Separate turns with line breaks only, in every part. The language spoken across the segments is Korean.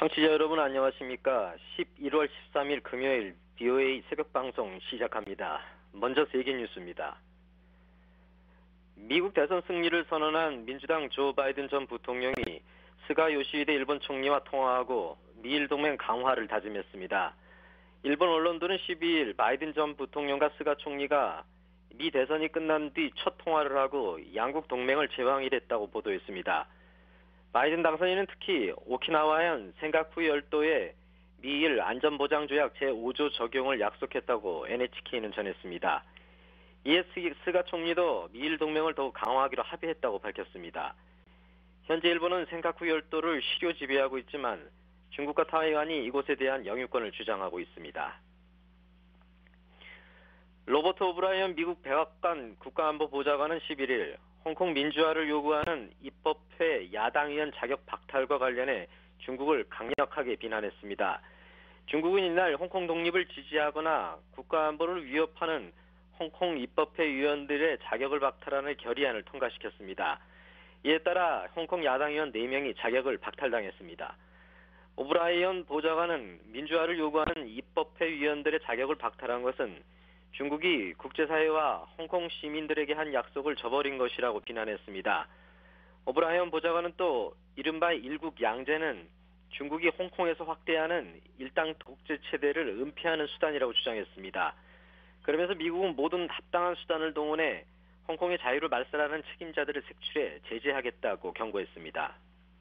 청취자 여러분 안녕하십니까? 11월 13일 금요일 BOA 새벽방송 시작합니다. 먼저 세계 뉴스입니다. 미국 대선 승리를 선언한 민주당 조 바이든 전 부통령이 스가 요시히데 일본 총리와 통화하고 미일 동맹 강화를 다짐했습니다. 일본 언론들은 12일 바이든 전 부통령과 스가 총리가 미 대선이 끝난 뒤 첫 통화를 하고 양국 동맹을 재확인했다고 보도했습니다. 바이든 당선인은 특히 오키나와현 센카쿠 열도의 미일 안전보장조약 제5조 적용을 약속했다고 NHK는 전했습니다. 이에 스가 총리도 미일 동맹을 더욱 강화하기로 합의했다고 밝혔습니다. 현재 일본은 센카쿠 열도를 실효 지배하고 있지만 중국과 타이완이 이곳에 대한 영유권을 주장하고 있습니다. 로버트 오브라이언 미국 백악관 국가안보보좌관은 11일 홍콩 민주화를 요구하는 입법회 야당 의원 자격 박탈과 관련해 중국을 강력하게 비난했습니다. 중국은 이날 홍콩 독립을 지지하거나 국가안보를 위협하는 홍콩 입법회 의원들의 자격을 박탈하는 결의안을 통과시켰습니다. 이에 따라 홍콩 야당 의원 4명이 자격을 박탈당했습니다. 오브라이언 보좌관은 민주화를 요구하는 입법회 의원들의 자격을 박탈한 것은 중국이 국제사회와 홍콩 시민들에게 한 약속을 저버린 것이라고 비난했습니다. 오브라이언 보좌관은 또 이른바 일국 양제는 중국이 홍콩에서 확대하는 일당 독재 체제를 은폐하는 수단이라고 주장했습니다. 그러면서 미국은 모든 합당한 수단을 동원해 홍콩의 자유를 말살하는 책임자들을 색출해 제재하겠다고 경고했습니다.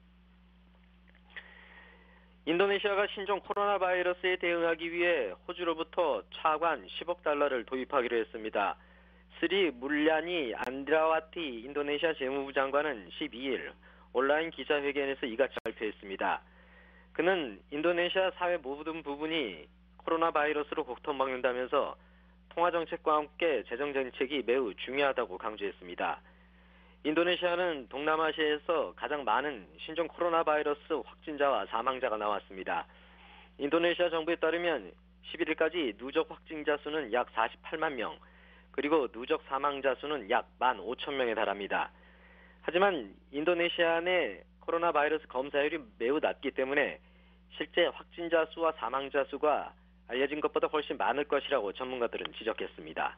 인도네시아가 신종 코로나 바이러스에 대응하기 위해 호주로부터 차관 10억 달러를 도입하기로 했습니다. 스리 물ля니 안드라와티 인도네시아 재무부 장관은 12일 온라인 기자회견에서 이같이 발표했습니다. 그는 인도네시아 사회 모든 부분이 코로나 바이러스로 고통받는다면서 통화정책과 함께 재정정책이 매우 중요하다고 강조했습니다. 인도네시아는 동남아시아에서 가장 많은 신종 코로나 바이러스 확진자와 사망자가 나왔습니다. 인도네시아 정부에 따르면 11일까지 누적 확진자 수는 약 48만 명, 그리고 누적 사망자 수는 약 15,000명에 달합니다. 하지만 인도네시아 내 코로나 바이러스 검사율이 매우 낮기 때문에 실제 확진자 수와 사망자 수가 알려진 것보다 훨씬 많을 것이라고 전문가들은 지적했습니다.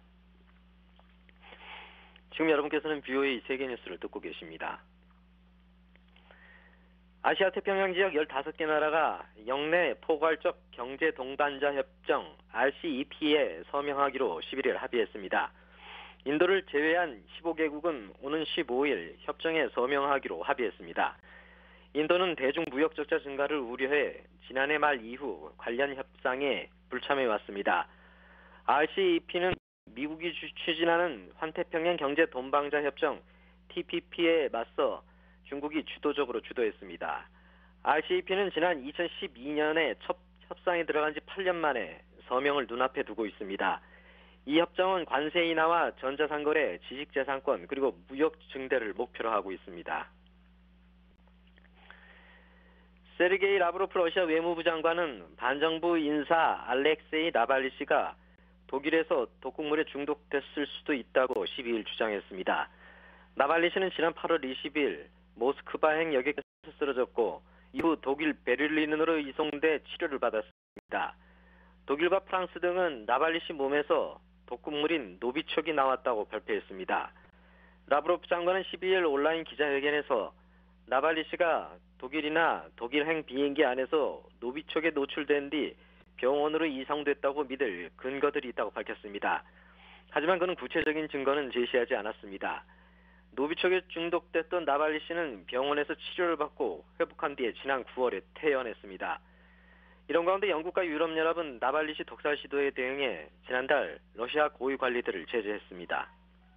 지금 여러분께서는 BOA 세계뉴스를 듣고 계십니다. 아시아 태평양 지역 15개 나라가 영내 포괄적 경제 동반자 협정 RCEP에 서명하기로 11일 합의했습니다. 인도를 제외한 15개국은 오는 15일 협정에 서명하기로 합의했습니다. 인도는 대중무역 적자 증가를 우려해 지난해 말 이후 관련 협상에 불참해왔습니다. RCEP는 미국이 추진하는 환태평양 경제 동반자 협정 TPP에 맞서 중국이 주도적으로 주도했습니다. RCEP는 지난 2012년에 첫 협상에 들어간 지 8년 만에 서명을 눈앞에 두고 있습니다. 이 협정은 관세 인하와 전자상거래, 지식재산권, 그리고 무역 증대를 목표로 하고 있습니다. 세르게이 라브로프 러시아 외무부 장관은 반정부 인사 알렉세이 나발리시가 독일에서 독극물에 중독됐을 수도 있다고 12일 주장했습니다. 나발리 씨는 지난 8월 20일 모스크바행 여객에서 쓰러졌고 이후 독일 베를린으로 이송돼 치료를 받았습니다. 독일과 프랑스 등은 나발리 씨 몸에서 독극물인 노비촉이 나왔다고 발표했습니다. 라브로프 장관은 12일 온라인 기자회견에서 나발리 씨가 독일이나 독일행 비행기 안에서 노비촉에 노출된 뒤 병원으로 이송됐다고 믿을 근거들이 있다고 밝혔습니다. 하지만 그는 구체적인 증거는 제시하지 않았습니다. 노비촉에 중독됐던 나발리 씨는 병원에서 치료를 받고 회복한 뒤에 지난 9월에 퇴원했습니다. 이런 가운데 영국과 유럽연합은 나발리 씨 독살 시도에 대응해 지난달 러시아 고위 관리들을 제재했습니다.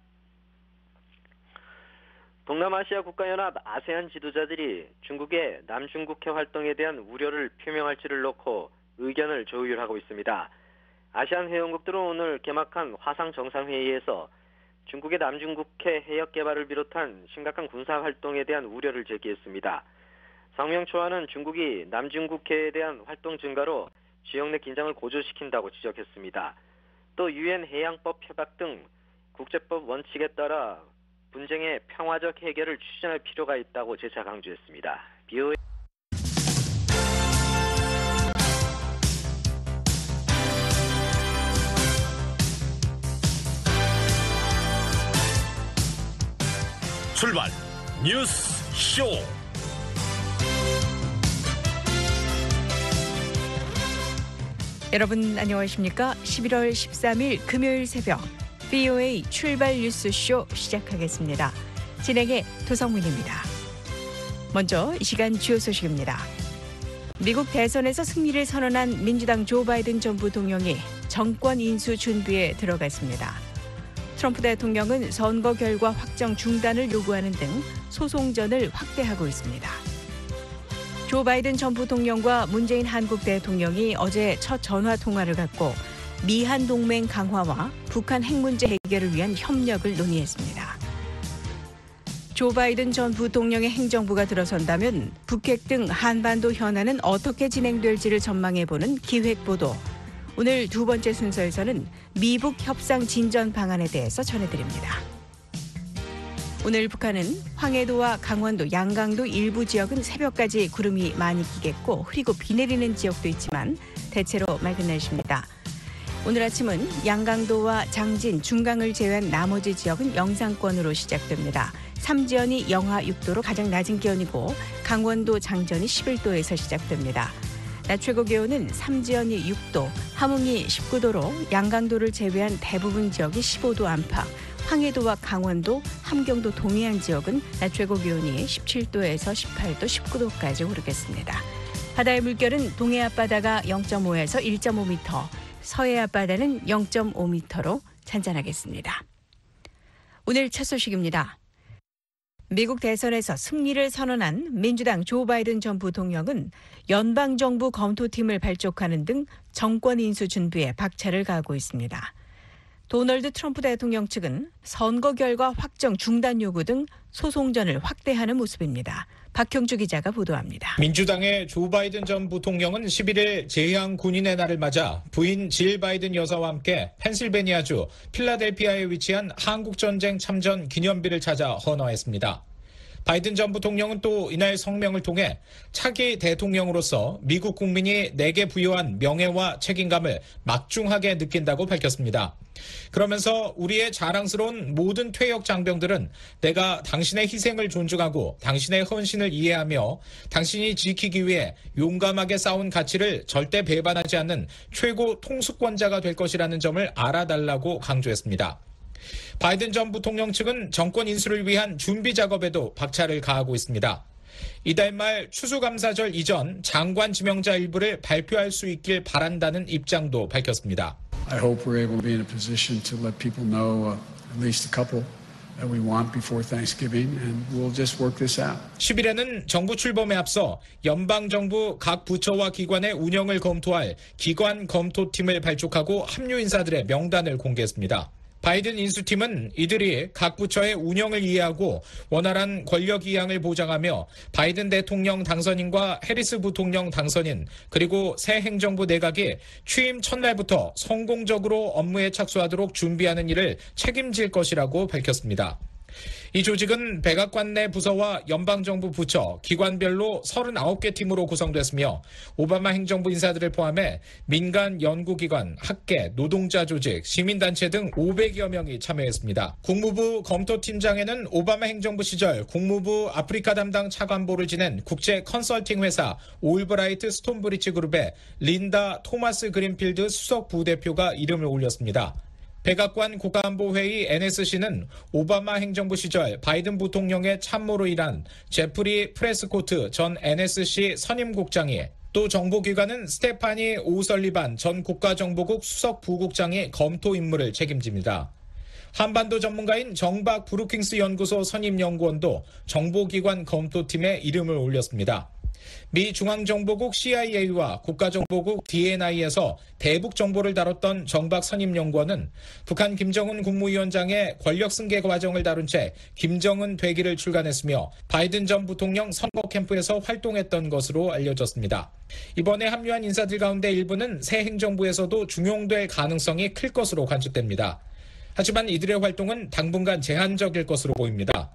동남아시아 국가연합 아세안 지도자들이 중국의 남중국해 활동에 대한 우려를 표명할지를 놓고 의견을 조율하고 있습니다. 아시안 회원국들은 오늘 개막한 화상 정상회의에서 중국의 남중국해 해역 개발을 비롯한 심각한 군사 활동에 대한 우려를 제기했습니다. 성명 초안은 중국이 남중국해에 대한 활동 증가로 지역 내 긴장을 고조시킨다고 지적했습니다. 또 유엔 해양법 협약 등 국제법 원칙에 따라 분쟁의 평화적 해결을 추진할 필요가 있다고 재차 강조했습니다. BOA
뉴스 쇼.
여러분 안녕하십니까? 11월 13일 금요일 새벽 VOA 출발 뉴스쇼 시작하겠습니다. 진행의 도성민입니다. 먼저 이 시간 주요 소식입니다. 미국 대선에서 승리를 선언한 민주당 조 바이든 전 부통령이 정권 인수 준비에 들어갔습니다. 트럼프 대통령은 선거 결과 확정 중단을 요구하는 등 소송전을 확대하고 있습니다. 조 바이든 전 부통령과 문재인 한국 대통령이 어제 첫 전화 통화를 갖고 미한 동맹 강화와 북한 핵 문제 해결을 위한 협력을 논의했습니다. 조 바이든 전 부통령의 행정부가 들어선다면 북핵 등 한반도 현안은 어떻게 진행될지를 전망해보는 기획보도. 오늘 두 번째 순서에서는 미북 협상 진전 방안에 대해서 전해드립니다. 오늘 북한은 황해도와 강원도, 양강도 일부 지역은 새벽까지 구름이 많이 끼겠고 흐리고 비 내리는 지역도 있지만 대체로 맑은 날씨입니다. 오늘 아침은 양강도와 장진, 중강을 제외한 나머지 지역은 영상권으로 시작됩니다. 삼지연이 영하 6도로 가장 낮은 기온이고 강원도 장전이 11도에서 시작됩니다. 낮 최고 기온은 삼지연이 6도, 함흥이 19도로 양강도를 제외한 대부분 지역이 15도 안팎, 황해도와 강원도, 함경도 동해안 지역은 낮 최고 기온이 17도에서 18도, 19도까지 오르겠습니다. 바다의 물결은 동해 앞바다가 0.5에서 1.5m, 서해 앞바다는 0.5m로 잔잔하겠습니다. 오늘 첫 소식입니다. 미국 대선에서 승리를 선언한 민주당 조 바이든 전 부통령은 연방정부 검토팀을 발족하는 등 정권 인수 준비에 박차를 가하고 있습니다. 도널드 트럼프 대통령 측은 선거 결과 확정 중단 요구 등 소송전을 확대하는 모습입니다. 박형주 기자가 보도합니다.
민주당의 조 바이든 전 부통령은 11일 재향 군인의 날을 맞아 부인 질 바이든 여사와 함께 펜실베니아주 필라델피아에 위치한 한국전쟁 참전 기념비를 찾아 헌화했습니다. 바이든 전 부통령은 또 이날 성명을 통해 차기 대통령으로서 미국 국민이 내게 부여한 명예와 책임감을 막중하게 느낀다고 밝혔습니다. 그러면서 우리의 자랑스러운 모든 퇴역 장병들은 내가 당신의 희생을 존중하고 당신의 헌신을 이해하며 당신이 지키기 위해 용감하게 싸운 가치를 절대 배반하지 않는 최고 통수권자가 될 것이라는 점을 알아달라고 강조했습니다. 바이든 전 부통령 측은 정권 인수를 위한 준비 작업에도 박차를 가하고 있습니다. 이달 말 추수감사절 이전 장관 지명자 일부를 발표할 수 있길 바란다는 입장도 밝혔습니다.
I hope we're able to be in a position to let people know at least a couple that we want before Thanksgiving, and we'll just work this out. 10일에는
정부 출범에 앞서 연방정부 각 부처와 기관의 운영을 검토할 기관 검토팀을 발족하고 합류 인사들의 명단을 공개했습니다. 바이든 인수팀은 이들이 각 부처의 운영을 이해하고 원활한 권력 이양을 보장하며 바이든 대통령 당선인과 해리스 부통령 당선인 그리고 새 행정부 내각이 취임 첫날부터 성공적으로 업무에 착수하도록 준비하는 일을 책임질 것이라고 밝혔습니다. 이 조직은 백악관 내 부서와 연방정부 부처, 기관별로 39개 팀으로 구성됐으며 오바마 행정부 인사들을 포함해 민간 연구기관, 학계, 노동자 조직, 시민단체 등 500여 명이 참여했습니다. 국무부 검토팀장에는 오바마 행정부 시절 국무부 아프리카 담당 차관보를 지낸 국제 컨설팅 회사 올브라이트 스톤브리지 그룹의 린다 토마스 그린필드 수석 부대표가 이름을 올렸습니다. 백악관 국가안보회의 NSC는 오바마 행정부 시절 바이든 부통령의 참모로 일한 제프리 프레스코트 전 NSC 선임국장이 또 정보기관은 스테파니 오설리반 전 국가정보국 수석 부국장이 검토 임무를 책임집니다. 한반도 전문가인 정박 브루킹스 연구소 선임연구원도 정보기관 검토팀에 이름을 올렸습니다. 미 중앙정보국 CIA와 국가정보국 DNI에서 대북 정보를 다뤘던 정박 선임연구원은 북한 김정은 국무위원장의 권력 승계 과정을 다룬 채 김정은 되기를 출간했으며 바이든 전 부통령 선거 캠프에서 활동했던 것으로 알려졌습니다. 이번에 합류한 인사들 가운데 일부는 새 행정부에서도 중용될 가능성이 클 것으로 관측됩니다. 하지만 이들의 활동은 당분간 제한적일 것으로 보입니다.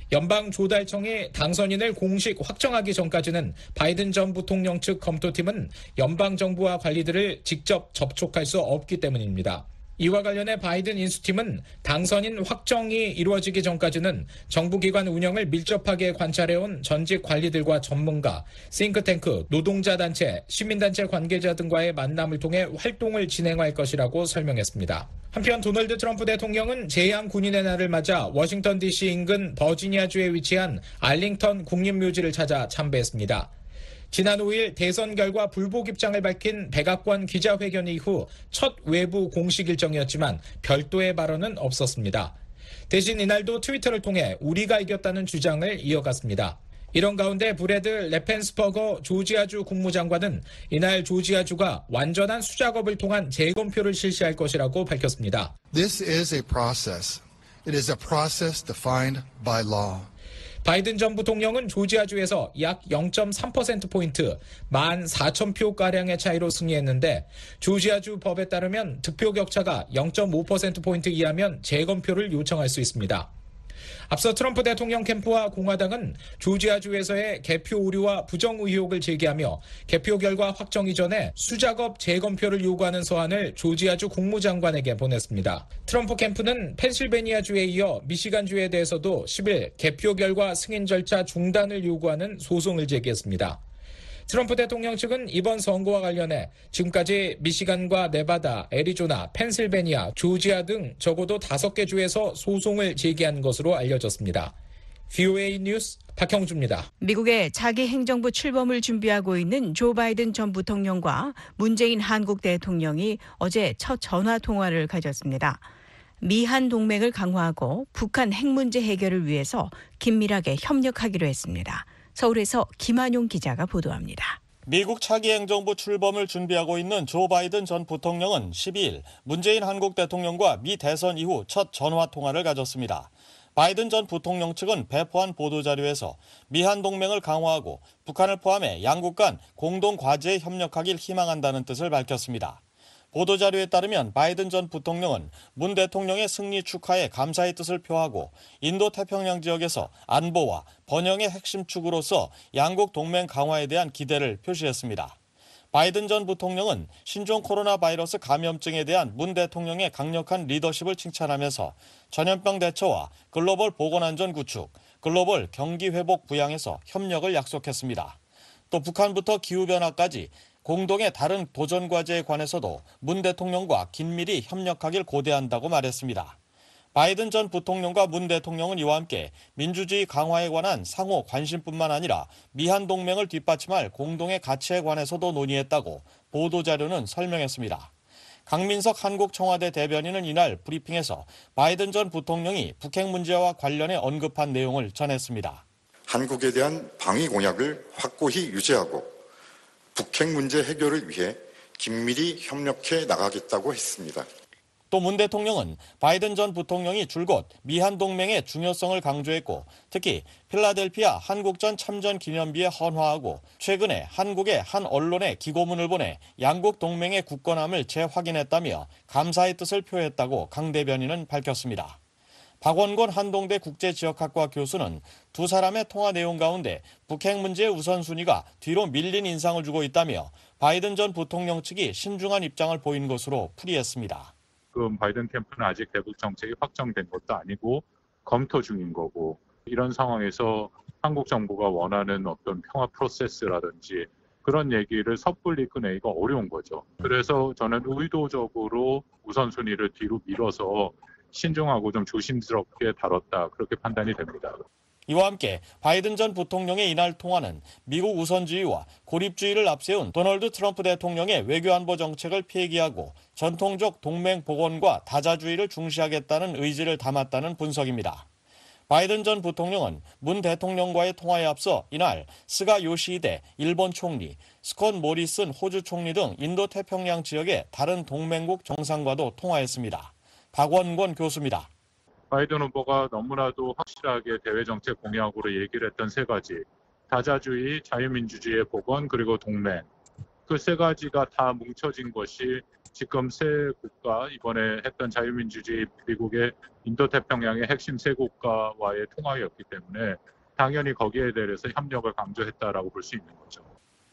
연방조달청이 당선인을 공식 확정하기 전까지는 바이든 전 부통령 측 검토팀은 연방정부와 관리들을 직접 접촉할 수 없기 때문입니다. 이와 관련해 바이든 인수팀은 당선인 확정이 이루어지기 전까지는 정부기관 운영을 밀접하게 관찰해온 전직 관리들과 전문가, 싱크탱크, 노동자단체, 시민단체 관계자 등과의 만남을 통해 활동을 진행할 것이라고 설명했습니다. 한편 도널드 트럼프 대통령은 재향 군인의 날을 맞아 워싱턴 DC 인근 버지니아주에 위치한 알링턴 국립묘지를 찾아 참배했습니다. 지난 5일 대선 결과 불복 입장을 밝힌 백악관 기자회견 이후 첫 외부 공식 일정이었지만 별도의 발언은 없었습니다. 대신 이날도 트위터를 통해 우리가 이겼다는 주장을 이어갔습니다. 이런 가운데 브래드 레펜스버거 조지아주 국무장관은 이날 조지아주가 완전한 수작업을 통한 재검표를 실시할 것이라고 밝혔습니다.
This is a process. It is a process defined by law.
바이든 전 부통령은 조지아주에서 약 0.3%포인트, 14,000표가량의 차이로 승리했는데 조지아주 법에 따르면 득표 격차가 0.5%포인트 이하면 재검표를 요청할 수 있습니다. 앞서 트럼프 대통령 캠프와 공화당은 조지아주에서의 개표 오류와 부정 의혹을 제기하며 개표 결과 확정 이전에 수작업 재검표를 요구하는 서한을 조지아주 국무장관에게 보냈습니다. 트럼프 캠프는 펜실베니아주에 이어 미시간주에 대해서도 10일 개표 결과 승인 절차 중단을 요구하는 소송을 제기했습니다. 트럼프 대통령 측은 이번 선거와 관련해 지금까지 미시간과 네바다, 애리조나, 펜실베니아, 조지아 등 적어도 5개 주에서 소송을 제기한 것으로 알려졌습니다. VOA 뉴스 박형주입니다.
미국의 차기 행정부 출범을 준비하고 있는 조 바이든 전 부통령과 문재인 한국 대통령이 어제 첫 전화 통화를 가졌습니다. 미한 동맹을 강화하고 북한 핵 문제 해결을 위해서 긴밀하게 협력하기로 했습니다. 서울에서 김한용 기자가 보도합니다.
미국 차기 행정부 출범을 준비하고 있는 조 바이든 전 부통령은 12일 문재인 한국 대통령과 미 대선 이후 첫 전화 통화를 가졌습니다. 바이든 전 부통령 측은 배포한 보도자료에서 미한 동맹을 강화하고 북한을 포함해 양국 간 공동 과제에 협력하길 희망한다는 뜻을 밝혔습니다. 보도자료에 따르면 바이든 전 부통령은 문 대통령의 승리 축하에 감사의 뜻을 표하고 인도태평양 지역에서 안보와 번영의 핵심 축으로서 양국 동맹 강화에 대한 기대를 표시했습니다. 바이든 전 부통령은 신종 코로나 바이러스 감염증에 대한 문 대통령의 강력한 리더십을 칭찬하면서 전염병 대처와 글로벌 보건안전 구축, 글로벌 경기 회복 부양에서 협력을 약속했습니다. 또 북한부터 기후변화까지 공동의 다른 도전 과제에 관해서도 문 대통령과 긴밀히 협력하길 고대한다고 말했습니다. 바이든 전 부통령과 문 대통령은 이와 함께 민주주의 강화에 관한 상호 관심뿐만 아니라 미한 동맹을 뒷받침할 공동의 가치에 관해서도 논의했다고 보도자료는 설명했습니다. 강민석 한국 청와대 대변인은 이날 브리핑에서 바이든 전 부통령이 북핵 문제와 관련해 언급한 내용을 전했습니다.
한국에 대한 방위 공약을 확고히 유지하고 북핵 문제 해결을 위해 긴밀히 협력해 나가겠다고 했습니다.
또 문 대통령은 바이든 전 부통령이 줄곧 미한 동맹의 중요성을 강조했고 특히 필라델피아 한국전 참전 기념비에 헌화하고 최근에 한국의 한 언론에 기고문을 보내 양국 동맹의 굳건함을 재확인했다며 감사의 뜻을 표했다고 강 대변인은 밝혔습니다. 박원권 한동대 국제지역학과 교수는 두 사람의 통화 내용 가운데 북핵 문제의 우선순위가 뒤로 밀린 인상을 주고 있다며 바이든 전 부통령 측이 신중한 입장을 보인 것으로 풀이했습니다.
지금 바이든 캠프는 아직 대북 정책이 확정된 것도 아니고 검토 중인 거고 이런 상황에서 한국 정부가 원하는 어떤 평화 프로세스라든지 그런 얘기를 섣불리 꺼내기가 어려운 거죠. 그래서 저는 의도적으로 우선순위를 뒤로 밀어서 신중하고 좀 조심스럽게 다뤘다 그렇게 판단이 됩니다.
이와 함께 바이든 전 부통령의 이날 통화는 미국 우선주의와 고립주의를 앞세운 도널드 트럼프 대통령의 외교안보 정책을 폐기하고 전통적 동맹 복원과 다자주의를 중시하겠다는 의지를 담았다는 분석입니다. 바이든 전 부통령은 문 대통령과의 통화에 앞서 이날 스가 요시히데 일본 총리, 스콧 모리슨 호주 총리 등 인도태평양 지역의 다른 동맹국 정상과도 통화했습니다. 박원권 교수입니다.
바이든 후보가 너무나도 확실하게 대외 정책 공약으로 얘기를 했던 세 가지, 다자주의, 자유민주주의의 복원, 그리고 동맹. 그 세 가지가 다 뭉쳐진 것이 지금 세 국가, 이번에 했던 자유민주주의 미국의 인도태평양의 핵심 세 국가와의 통화였기 때문에 당연히 거기에 대해서 협력을 강조했다라고 볼 수 있는 거죠.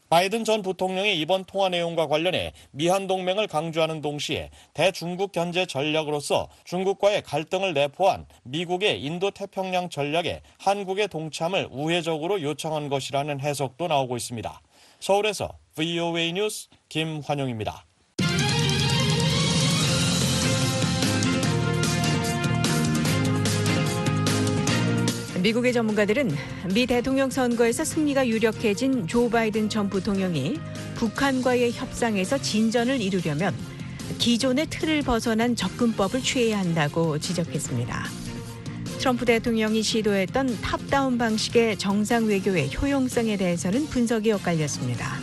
바이든 전 부통령이 이번 통화 내용과 관련해 미한 동맹을 강조하는 동시에 대중국 견제 전략으로서 중국과의 갈등을 내포한 미국의 인도태평양 전략에 한국의 동참을 우회적으로 요청한 것이라는 해석도 나오고 있습니다. 서울에서 VOA 뉴스 김환용입니다.
미국의 전문가들은 미 대통령 선거에서 승리가 유력해진 조 바이든 전 부통령이 북한과의 협상에서 진전을 이루려면 기존의 틀을 벗어난 접근법을 취해야 한다고 지적했습니다. 트럼프 대통령이 시도했던 탑다운 방식의 정상 외교의 효용성에 대해서는 분석이 엇갈렸습니다.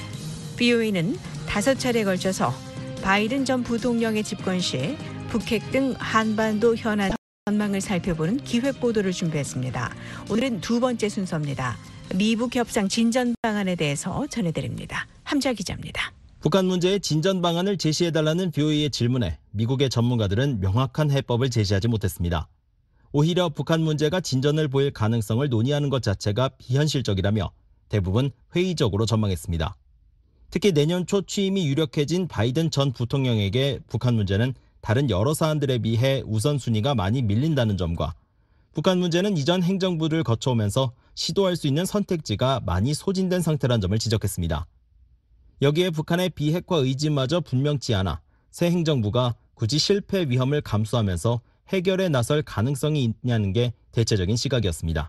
VOA는 5차례에 걸쳐서 바이든 전 부통령의 집권 시 북핵 등 한반도 현안 전망을 살펴보는 기획 보도를 준비했습니다. 오늘은 두 번째 순서입니다. 미북 협상 진전 방안에 대해서 전해드립니다. 함자 기자입니다.
북한 문제의 진전 방안을 제시해달라는 VOA의 질문에 미국의 전문가들은 명확한 해법을 제시하지 못했습니다. 오히려 북한 문제가 진전을 보일 가능성을 논의하는 것 자체가 비현실적이라며 대부분 회의적으로 전망했습니다. 특히 내년 초 취임이 유력해진 바이든 전 부통령에게 북한 문제는 다른 여러 사안들에 비해 우선순위가 많이 밀린다는 점과 북한 문제는 이전 행정부를 거쳐오면서 시도할 수 있는 선택지가 많이 소진된 상태란 점을 지적했습니다. 여기에 북한의 비핵화 의지마저 분명치 않아 새 행정부가 굳이 실패 위험을 감수하면서 해결에 나설 가능성이 있냐는 게 대체적인 시각이었습니다.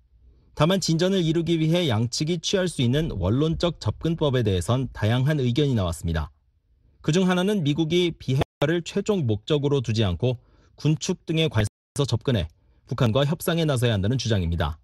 다만 진전을 이루기 위해 양측이 취할 수 있는 원론적 접근법에 대해선 다양한 의견이 나왔습니다. 그중 하나는 미국이 비핵화를 최종 목적으로 두지 않고 군축 등에 관해서 접근해 북한과 협상에 나서야 한다는 주장입니다.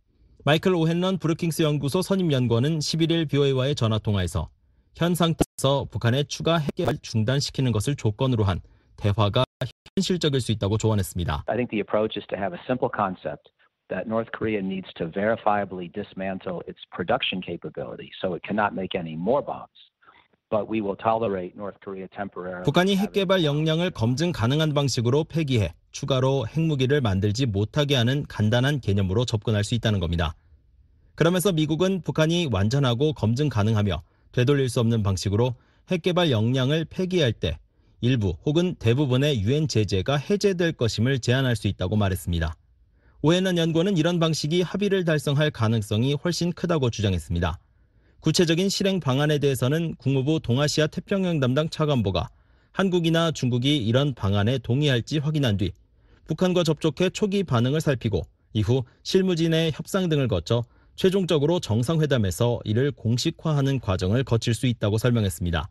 마이클 오헨런 브루킹스 연구소 선임연구원은 11일 BOA와의 전화통화에서 현 상태에서 북한의 추가 핵 개발 중단시키는 것을 조건으로 한 대화가 현실적일 수 있다고 조언했습니다.
I think the approach is to have a simple concept that North Korea needs to verifiably dismantle its production capability, so it cannot make any more bombs. But we will tolerate North Korea temporarily. 북한이 핵 개발 역량을 검증 가능한 방식으로 폐기해 추가로 핵무기를 만들지 못하게 하는 간단한 개념으로 접근할 수 있다는 겁니다. 그러면서 미국은 북한이 완전하고 검증 가능하며 되돌릴 수 없는 방식으로 핵 개발 역량을 폐기할 때 일부 혹은 대부분의 유엔 제재가 해제될 것임을 제안할 수 있다고 말했습니다. 오헨런 연구원은 이런 방식이 합의를 달성할 가능성이 훨씬 크다고 주장했습니다. 구체적인 실행 방안에 대해서는 국무부 동아시아 태평양 담당 차관보가 한국이나 중국이 이런 방안에 동의할지 확인한 뒤 북한과 접촉해 초기 반응을 살피고 이후 실무진의 협상 등을 거쳐 최종적으로 정상회담에서 이를 공식화하는 과정을 거칠 수 있다고 설명했습니다.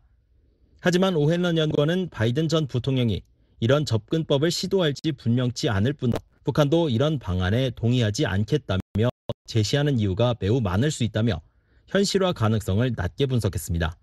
하지만 오헨런 연구원은 바이든 전 부통령이 이런 접근법을 시도할지 분명치 않을 뿐더러 북한도 이런 방안에 동의하지 않겠다며 제시하는 이유가 매우 많을 수 있다며 현실화 가능성을 낮게 분석했습니다.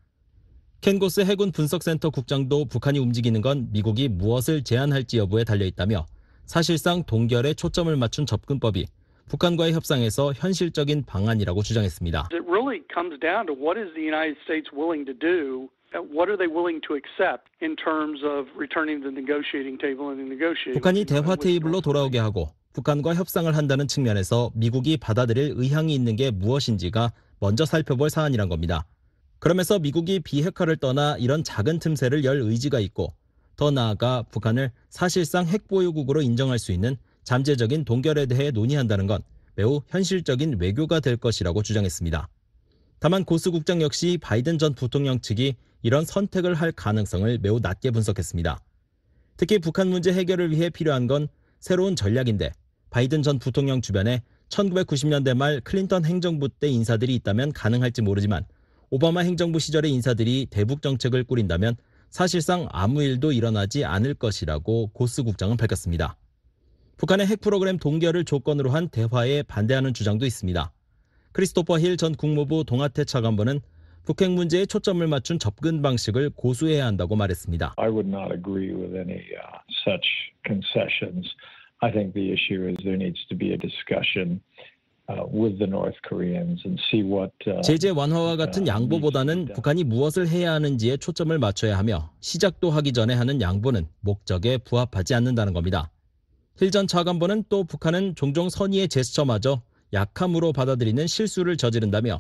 켄 고스 해군 분석센터 국장도 북한이 움직이는 건 미국이 무엇을 제안할지 여부에 달려있다며 사실상 동결에 초점을 맞춘 접근법이 북한과의 협상에서 현실적인 방안이라고 주장했습니다.
It really comes down to what is the United States willing to do? What are they willing to accept in terms of returning to the negotiating table and negotiating? 북한이
대화 테이블로 돌아오게 하고 북한과 협상을 한다는 측면에서 미국이 받아들일 의향이 있는 게 무엇인지가 먼저 살펴볼 사안이란 겁니다. 그러면서 미국이 비핵화를 떠나 이런 작은 틈새를 열 의지가 있고 더 나아가 북한을 사실상 핵보유국으로 인정할 수 있는 잠재적인 동결에 대해 논의한다는 건 매우 현실적인 외교가 될 것이라고 주장했습니다. 다만 고스 국장 역시 바이든 전 부통령 측이 이런 선택을 할 가능성을 매우 낮게 분석했습니다. 특히 북한 문제 해결을 위해 필요한 건 새로운 전략인데 바이든 전 부통령 주변에 1990년대 말 클린턴 행정부 때 인사들이 있다면 가능할지 모르지만 오바마 행정부 시절의 인사들이 대북 정책을 꾸린다면 사실상 아무 일도 일어나지 않을 것이라고 고스 국장은 밝혔습니다. 북한의 핵 프로그램 동결을 조건으로 한 대화에 반대하는 주장도 있습니다. 크리스토퍼 힐 전 국무부 동아태 차관보는 북핵 문제에 초점을 맞춘 접근 방식을 고수해야 한다고 말했습니다.
I would not agree with any such concessions. I think the issue is there needs to be a discussion with the North Koreans and see what
제재 완화와 같은 양보보다는 북한이 무엇을 해야 하는지에 초점을 맞춰야 하며 시작도 하기 전에 하는 양보는 목적에 부합하지 않는다는 겁니다. 힐 전 차관보는 또 북한은 종종 선의의 제스처마저 약함으로 받아들이는 실수를 저지른다며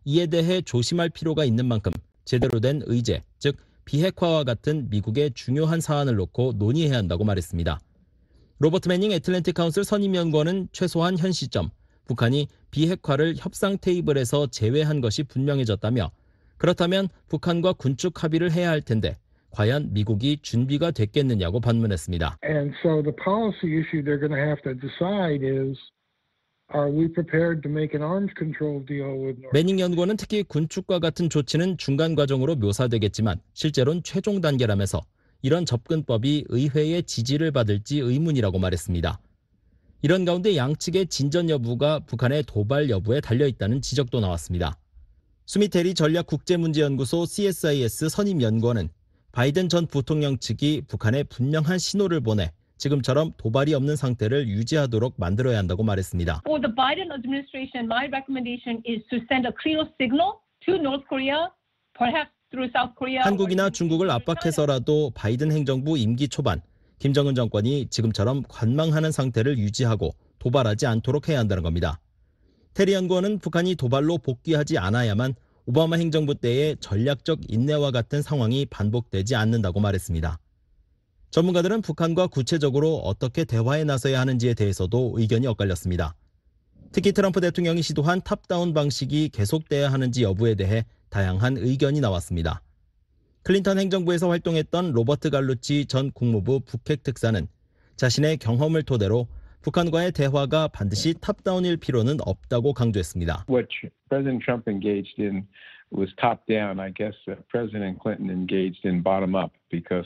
이에 대해 조심할 필요가 있는 만큼 제대로 된 의제, 즉 비핵화와 같은 미국의 중요한 사안을 놓고 논의해야 한다고 말했습니다. 로버트 매닝 애틀랜틱 카운슬 선임연구원은 최소한 현 시점 북한이 비핵화를 협상 테이블에서 제외한 것이 분명해졌다며 그렇다면 북한과 군축 합의를 해야 할 텐데 과연 미국이 준비가 됐겠느냐고 반문했습니다.
And so the policy issue they're going to have to decide is are we prepared to make an arms control deal with North?
매닝 연구원은 특히 군축과 같은 조치는 중간 과정으로 묘사되겠지만 실제로는 최종 단계라면서 이런 접근법이 의회의 지지를 받을지 의문이라고 말했습니다. 이런 가운데 양측의 진전 여부가 북한의 도발 여부에 달려있다는 지적도 나왔습니다. 수미테리 전략국제문제연구소 CSIS 선임연구원은 바이든 전 부통령 측이 북한에 분명한 신호를 보내 지금처럼 도발이 없는 상태를 유지하도록 만들어야 한다고 말했습니다.
For the Biden administration, my recommendation is to send a clear signal to North Korea, perhaps through South Korea.
한국이나 중국을 압박해서라도 바이든 행정부 임기 초반 김정은 정권이 지금처럼 관망하는 상태를 유지하고 도발하지 않도록 해야 한다는 겁니다. 테리 연구원은 북한이 도발로 복귀하지 않아야만 오바마 행정부 때의 전략적 인내와 같은 상황이 반복되지 않는다고 말했습니다. 전문가들은 북한과 구체적으로 어떻게 대화에 나서야 하는지에 대해서도 의견이 엇갈렸습니다. 특히 트럼프 대통령이 시도한 탑다운 방식이 계속돼야 하는지 여부에 대해 다양한 의견이 나왔습니다. 클린턴 행정부에서 활동했던 로버트 갈루치 전 국무부 북핵 특사는 자신의 경험을 토대로 북한과의 대화가 반드시 탑다운일 필요는 없다고 강조했습니다.
What President Trump engaged in was top down. I guess President Clinton engaged in bottom up because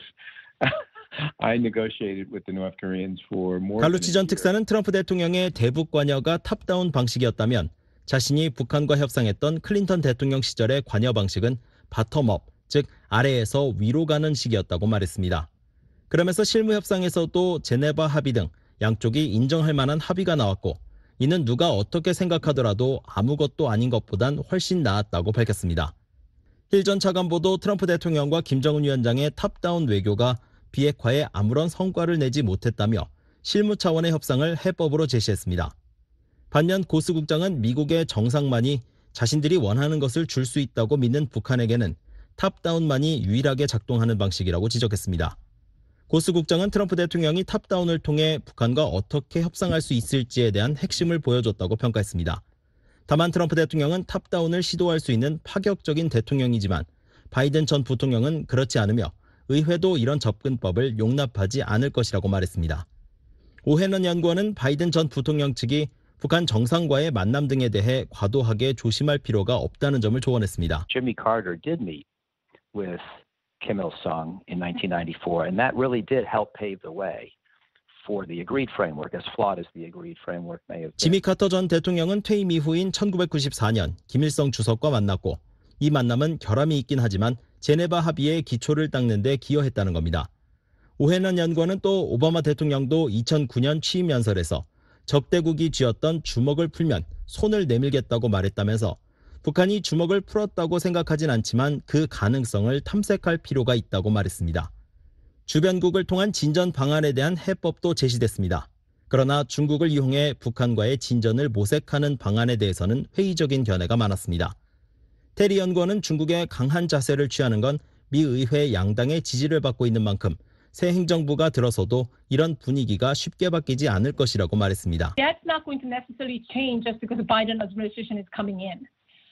I negotiated with the North Koreans for more.
갈루치 전 특사는 트럼프 대통령의 대북 관여가 탑다운 방식이었다면 자신이 북한과 협상했던 클린턴 대통령 시절의 관여 방식은 바텀업, 즉 아래에서 위로 가는 식이었다고 말했습니다. 그러면서 실무 협상에서도 제네바 합의 등 양쪽이 인정할 만한 합의가 나왔고 이는 누가 어떻게 생각하더라도 아무것도 아닌 것보단 훨씬 나았다고 밝혔습니다. 힐 전 차관보도 트럼프 대통령과 김정은 위원장의 탑다운 외교가 비핵화에 아무런 성과를 내지 못했다며 실무 차원의 협상을 해법으로 제시했습니다. 반면 고스 국장은 미국의 정상만이 자신들이 원하는 것을 줄 수 있다고 믿는 북한에게는 탑다운만이 유일하게 작동하는 방식이라고 지적했습니다. 고스 국장은 트럼프 대통령이 탑다운을 통해 북한과 어떻게 협상할 수 있을지에 대한 핵심을 보여줬다고 평가했습니다. 다만 트럼프 대통령은 탑다운을 시도할 수 있는 파격적인 대통령이지만 바이든 전 부통령은 그렇지 않으며 의회도 이런 접근법을 용납하지 않을 것이라고 말했습니다. 오해넌 연구원은 바이든 전 부통령 측이 북한 정상과의 만남 등에 대해 과도하게 조심할 필요가 없다는 점을 조언했습니다.
Jimmy Carter did meet with Kim Il-sung in 1994, and that really did help pave the way for the agreed framework, as flawed as the agreed framework may have been.
지미 카터 전 대통령은 퇴임 이후인 1994년 김일성 주석과 만났고 이 만남은 결함이 있긴 하지만 제네바 합의의 기초를 닦는 데 기여했다는 겁니다. 오해넌 연구원은 또 오바마 대통령도 2009년 취임 연설에서 적대국이 쥐었던 주먹을 풀면 손을 내밀겠다고 말했다면서 북한이 주먹을 풀었다고 생각하진 않지만 그 가능성을 탐색할 필요가 있다고 말했습니다. 주변국을 통한 진전 방안에 대한 해법도 제시됐습니다. 그러나 중국을 이용해 북한과의 진전을 모색하는 방안에 대해서는 회의적인 견해가 많았습니다. 테리 연구원은 중국의 강한 자세를 취하는 건 미 의회 양당의 지지를 받고 있는 만큼 새 행정부가 들어서도 이런 분위기가 쉽게 바뀌지 않을 것이라고 말했습니다.
That's not going to necessarily change just because the Biden administration is coming in.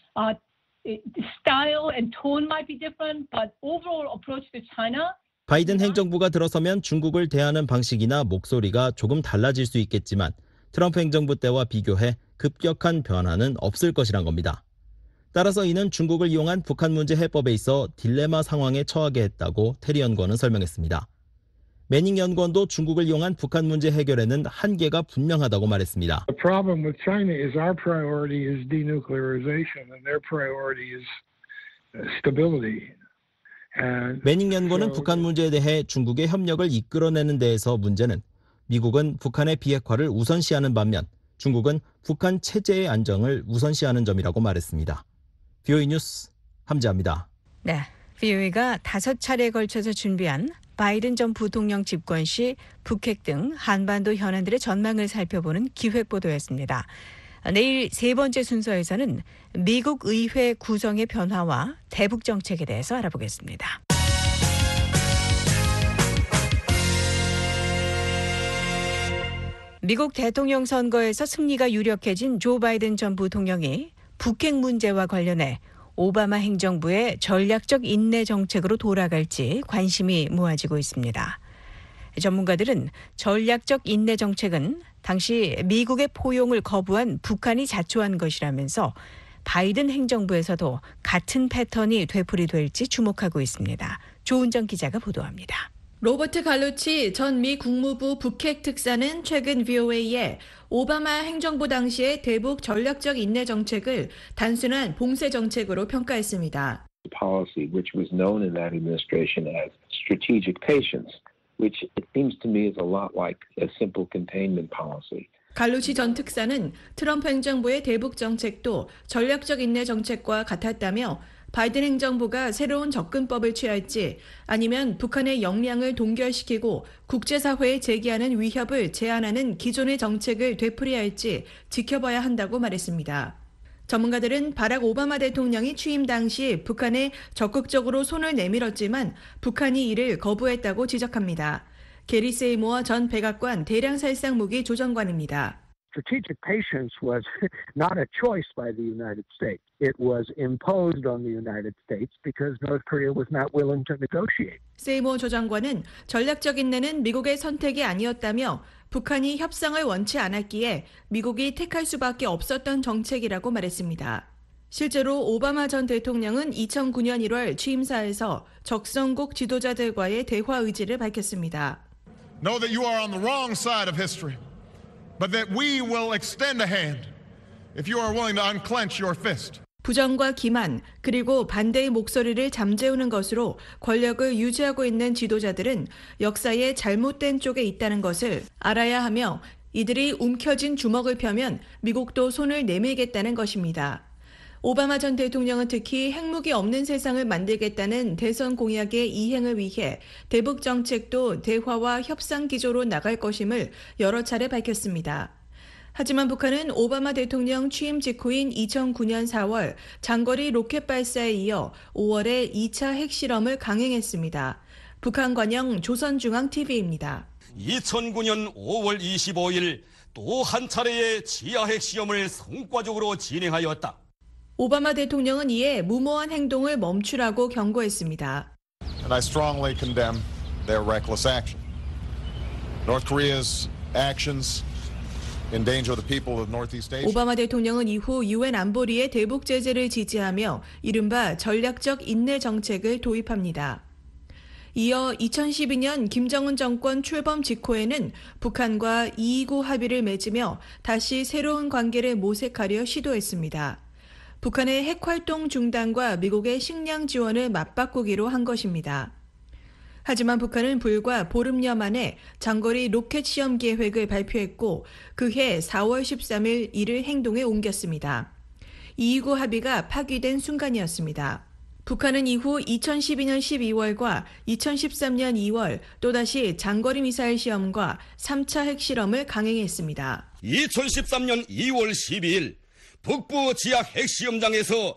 Style and tone might be different, but overall approach to China.
바이든 행정부가 들어서면 중국을 대하는 방식이나 목소리가 조금 달라질 수 있겠지만 트럼프 행정부 때와 비교해 급격한 변화는 없을 것이란 겁니다. 따라서 이는 중국을 이용한 북한 문제 해법에 있어 딜레마 상황에 처하게 했다고 테리 연구원은 설명했습니다. 매닝 연구원도 중국을 이용한 북한 문제 해결에는 한계가 분명하다고 말했습니다.
The problem with China is our priority is denuclearization and their priority is stability.
매닝 연구원은 북한 문제에 대해 중국의 협력을 이끌어내는 데에서 문제는 미국은 북한의 비핵화를 우선시하는 반면 중국은 북한 체제의 안정을 우선시하는 점이라고 말했습니다. VOA 뉴스 함지아입니다.
네, VOA가 5차례에 걸쳐서 준비한 바이든 전 부통령 집권 시 북핵 등 한반도 현안들의 전망을 살펴보는 기획보도였습니다. 내일 세 번째 순서에서는 미국 의회 구성의 변화와 대북 정책에 대해서 알아보겠습니다. 미국 대통령 선거에서 승리가 유력해진 조 바이든 전 부통령이 북핵 문제와 관련해 오바마 행정부의 전략적 인내 정책으로 돌아갈지 관심이 모아지고 있습니다. 전문가들은 전략적 인내 정책은 당시 미국의 포용을 거부한 북한이 자초한 것이라면서 바이든 행정부에서도 같은 패턴이 되풀이될지 주목하고 있습니다. 조은정 기자가 보도합니다.
로버트 갈루치 전 미 국무부 북핵 특사는 최근 VOA에 오바마 행정부 당시의 대북 전략적 인내 정책을 단순한 봉쇄 정책으로 평가했습니다.
Policy, which was known in that administration as strategic patience, which it seems to me is a lot like a simple containment policy.
갈루치 전 특사는 트럼프 행정부의 대북 정책도 전략적 인내 정책과 같았다며 바이든 행정부가 새로운 접근법을 취할지 아니면 북한의 역량을 동결시키고 국제사회에 제기하는 위협을 제한하는 기존의 정책을 되풀이할지 지켜봐야 한다고 말했습니다. 전문가들은 바락 오바마 대통령이 취임 당시 북한에 적극적으로 손을 내밀었지만 북한이 이를 거부했다고 지적합니다. 게리 세이모어 전 백악관 대량살상무기 조정관입니다.
Strategic patience was not a choice by the United States. It was imposed on the United States because North Korea was not willing to negotiate.
세이모 조장관은 전략적 인내는 미국의 선택이 아니었다며 북한이 협상을 원치 않았기에 미국이 택할 수밖에 없었던 정책이라고 말했습니다. 실제로 오바마 전 대통령은 2009년 1월 취임사에서 적성국 지도자들과의 대화 의지를 밝혔습니다.
Know that you are on the wrong side of history. But that we will extend a hand if you are willing to unclench your fist.
부정과 기만 그리고 반대의 목소리를 잠재우는 것으로 권력을 유지하고 있는 지도자들은 역사의 잘못된 쪽에 있다는 것을 알아야 하며 이들이 움켜쥔 주먹을 펴면 미국도 손을 내밀겠다는 것입니다. 오바마 전 대통령은 특히 핵무기 없는 세상을 만들겠다는 대선 공약의 이행을 위해 대북 정책도 대화와 협상 기조로 나갈 것임을 여러 차례 밝혔습니다. 하지만 북한은 오바마 대통령 취임 직후인 2009년 4월 장거리 로켓 발사에 이어 5월에 2차 핵실험을 강행했습니다. 북한 관영 조선중앙TV입니다.
2009년 5월 25일 또 한 차례의 지하 핵시험을 성과적으로 진행하였다.
오바마 대통령은 이에 무모한 행동을 멈추라고 경고했습니다.
And I strongly condemn their reckless action. North Korea's actions endanger the people of Northeast Asia.
오바마 대통령은 이후 유엔 안보리의 대북 제재를 지지하며 이른바 전략적 인내 정책을 도입합니다. 이어 2012년 김정은 정권 출범 직후에는 북한과 229 합의를 맺으며 다시 새로운 관계를 모색하려 시도했습니다. 북한의 핵활동 중단과 미국의 식량 지원을 맞바꾸기로 한 것입니다. 하지만 북한은 불과 보름여 만에 장거리 로켓 시험 계획을 발표했고 그해 4월 13일 이를 행동에 옮겼습니다. 229 합의가 파기된 순간이었습니다. 북한은 이후 2012년 12월과 2013년 2월 또다시 장거리 미사일 시험과 3차 핵실험을 강행했습니다.
2013년 2월 12일 북부 지하 핵시험장에서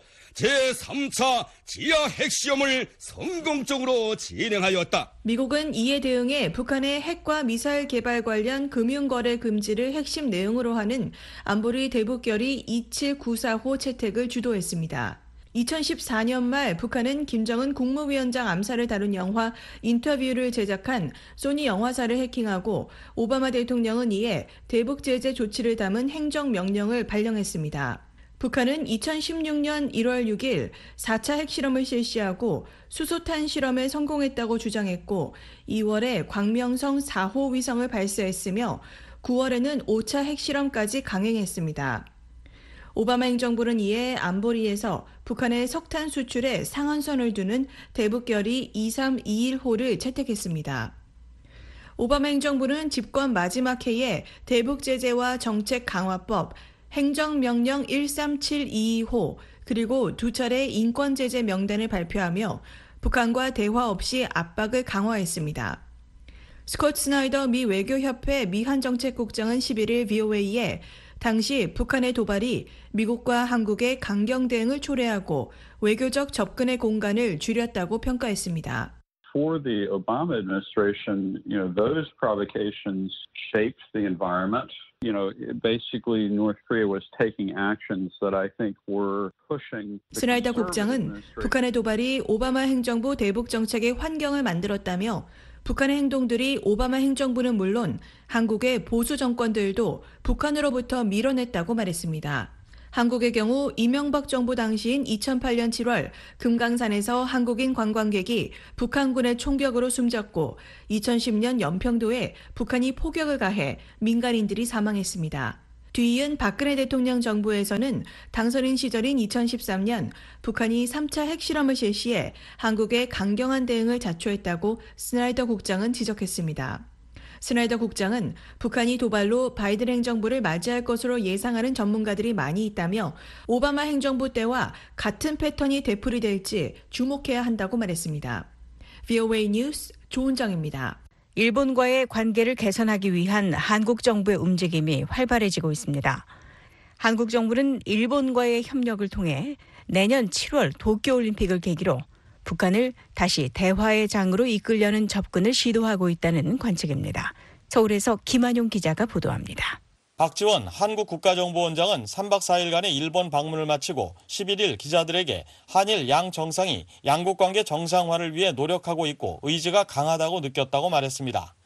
제3차 지하 핵시험을 성공적으로 진행하였다.
미국은 이에 대응해 북한의 핵과 미사일 개발 관련 금융거래 금지를 핵심 내용으로 하는 안보리 대북결의 2794호 채택을 주도했습니다. 2014년 말 북한은 김정은 국무위원장 암살을 다룬 영화 인터뷰를 제작한 소니 영화사를 해킹하고 오바마 대통령은 이에 대북 제재 조치를 담은 행정명령을 발령했습니다. 북한은 2016년 1월 6일 4차 핵실험을 실시하고 수소탄 실험에 성공했다고 주장했고 2월에 광명성 4호 위성을 발사했으며 9월에는 5차 핵실험까지 강행했습니다. 오바마 행정부는 이에 안보리에서 북한의 석탄 수출에 상한선을 두는 대북결의 2321호를 채택했습니다. 오바마 행정부는 집권 마지막 해에 대북 제재와 정책 강화법, 행정명령 13722호, 그리고 두 차례 인권 제재 명단을 발표하며 북한과 대화 없이 압박을 강화했습니다. 스콧 스나이더 미 외교협회 미한정책국장은 11일 VOA에 당시 북한의 도발이 미국과 한국의 강경 대응을 초래하고 외교적 접근의 공간을 줄였다고 평가했습니다.
For the Obama administration, those provocations shaped the environment. Basically North Korea was taking actions that I think were pushing.
스나이더 국장은 북한의 도발이 오바마 행정부 대북 정책의 환경을 만들었다며 북한의 행동들이 오바마 행정부는 물론 한국의 보수 정권들도 북한으로부터 밀어냈다고 말했습니다. 한국의 경우 이명박 정부 당시인 2008년 7월 금강산에서 한국인 관광객이 북한군의 총격으로 숨졌고 2010년 연평도에 북한이 포격을 가해 민간인들이 사망했습니다. 뒤이은 박근혜 대통령 정부에서는 당선인 시절인 2013년 북한이 3차 핵실험을 실시해 한국의 강경한 대응을 자초했다고 스나이더 국장은 지적했습니다. 스나이더 국장은 북한이 도발로 바이든 행정부를 맞이할 것으로 예상하는 전문가들이 많이 있다며 오바마 행정부 때와 같은 패턴이 되풀이될지 주목해야 한다고 말했습니다. VOA 뉴스 조은정입니다.
일본과의 관계를 개선하기 위한 한국 정부의 움직임이 활발해지고 있습니다. 한국 정부는 일본과의 협력을 통해 내년 7월 도쿄올림픽을 계기로 북한을 다시 대화의 장으로 이끌려는 접근을 시도하고 있다는 관측입니다. 서울에서 김한용 기자가 보도합니다.
박지원 한국 국가정보원장은 3박 4일간의 일본 방문을 마치고 11일 기자들에게 한일 양 정상이 양국 관계 정상화를 위해 노력하고 있고 의지가 강하다고 느꼈다고 말했습니다.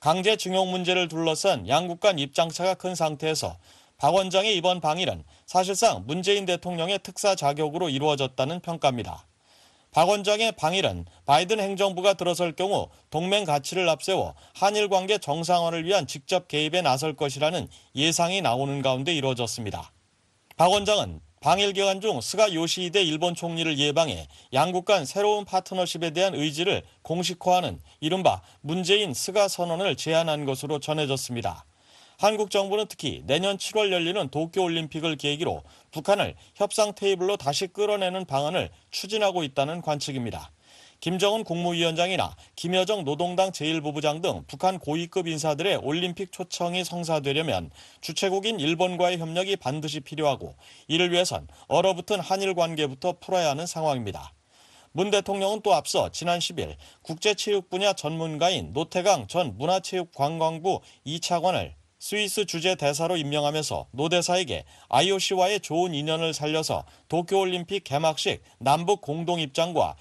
강제징용 문제를 둘러싼 양국 간 입장차가 큰 상태에서 박 원장의 이번 방일은 사실상 문재인 대통령의 특사 자격으로 이루어졌다는 평가입니다. 박 원장의 방일은 바이든 행정부가 들어설 경우 동맹 가치를 앞세워 한일 관계 정상화를 위한 직접 개입에 나설 것이라는 예상이 나오는 가운데 이루어졌습니다. 박 원장은 방일 기간 중 스가 요시히데 일본 총리를 예방해 양국 간 새로운 파트너십에 대한 의지를 공식화하는 이른바 문재인 스가 선언을 제안한 것으로 전해졌습니다. 한국 정부는 특히 내년 7월 열리는 도쿄올림픽을 계기로 북한을 협상 테이블로 다시 끌어내는 방안을 추진하고 있다는 관측입니다. 김정은 국무위원장이나 김여정 노동당 제1부부장 등 북한 고위급 인사들의 올림픽 초청이 성사되려면 주최국인 일본과의 협력이 반드시 필요하고 이를 위해선 얼어붙은 한일 관계부터 풀어야 하는 상황입니다. 문 대통령은 또 앞서 지난 10일 국제체육 분야 전문가인 노태강 전 문화체육관광부 2차관을 스위스 주재 대사로 임명하면서 노 대사에게 IOC와의 좋은 인연을 살려서 도쿄올림픽 개막식 남북 공동 입장과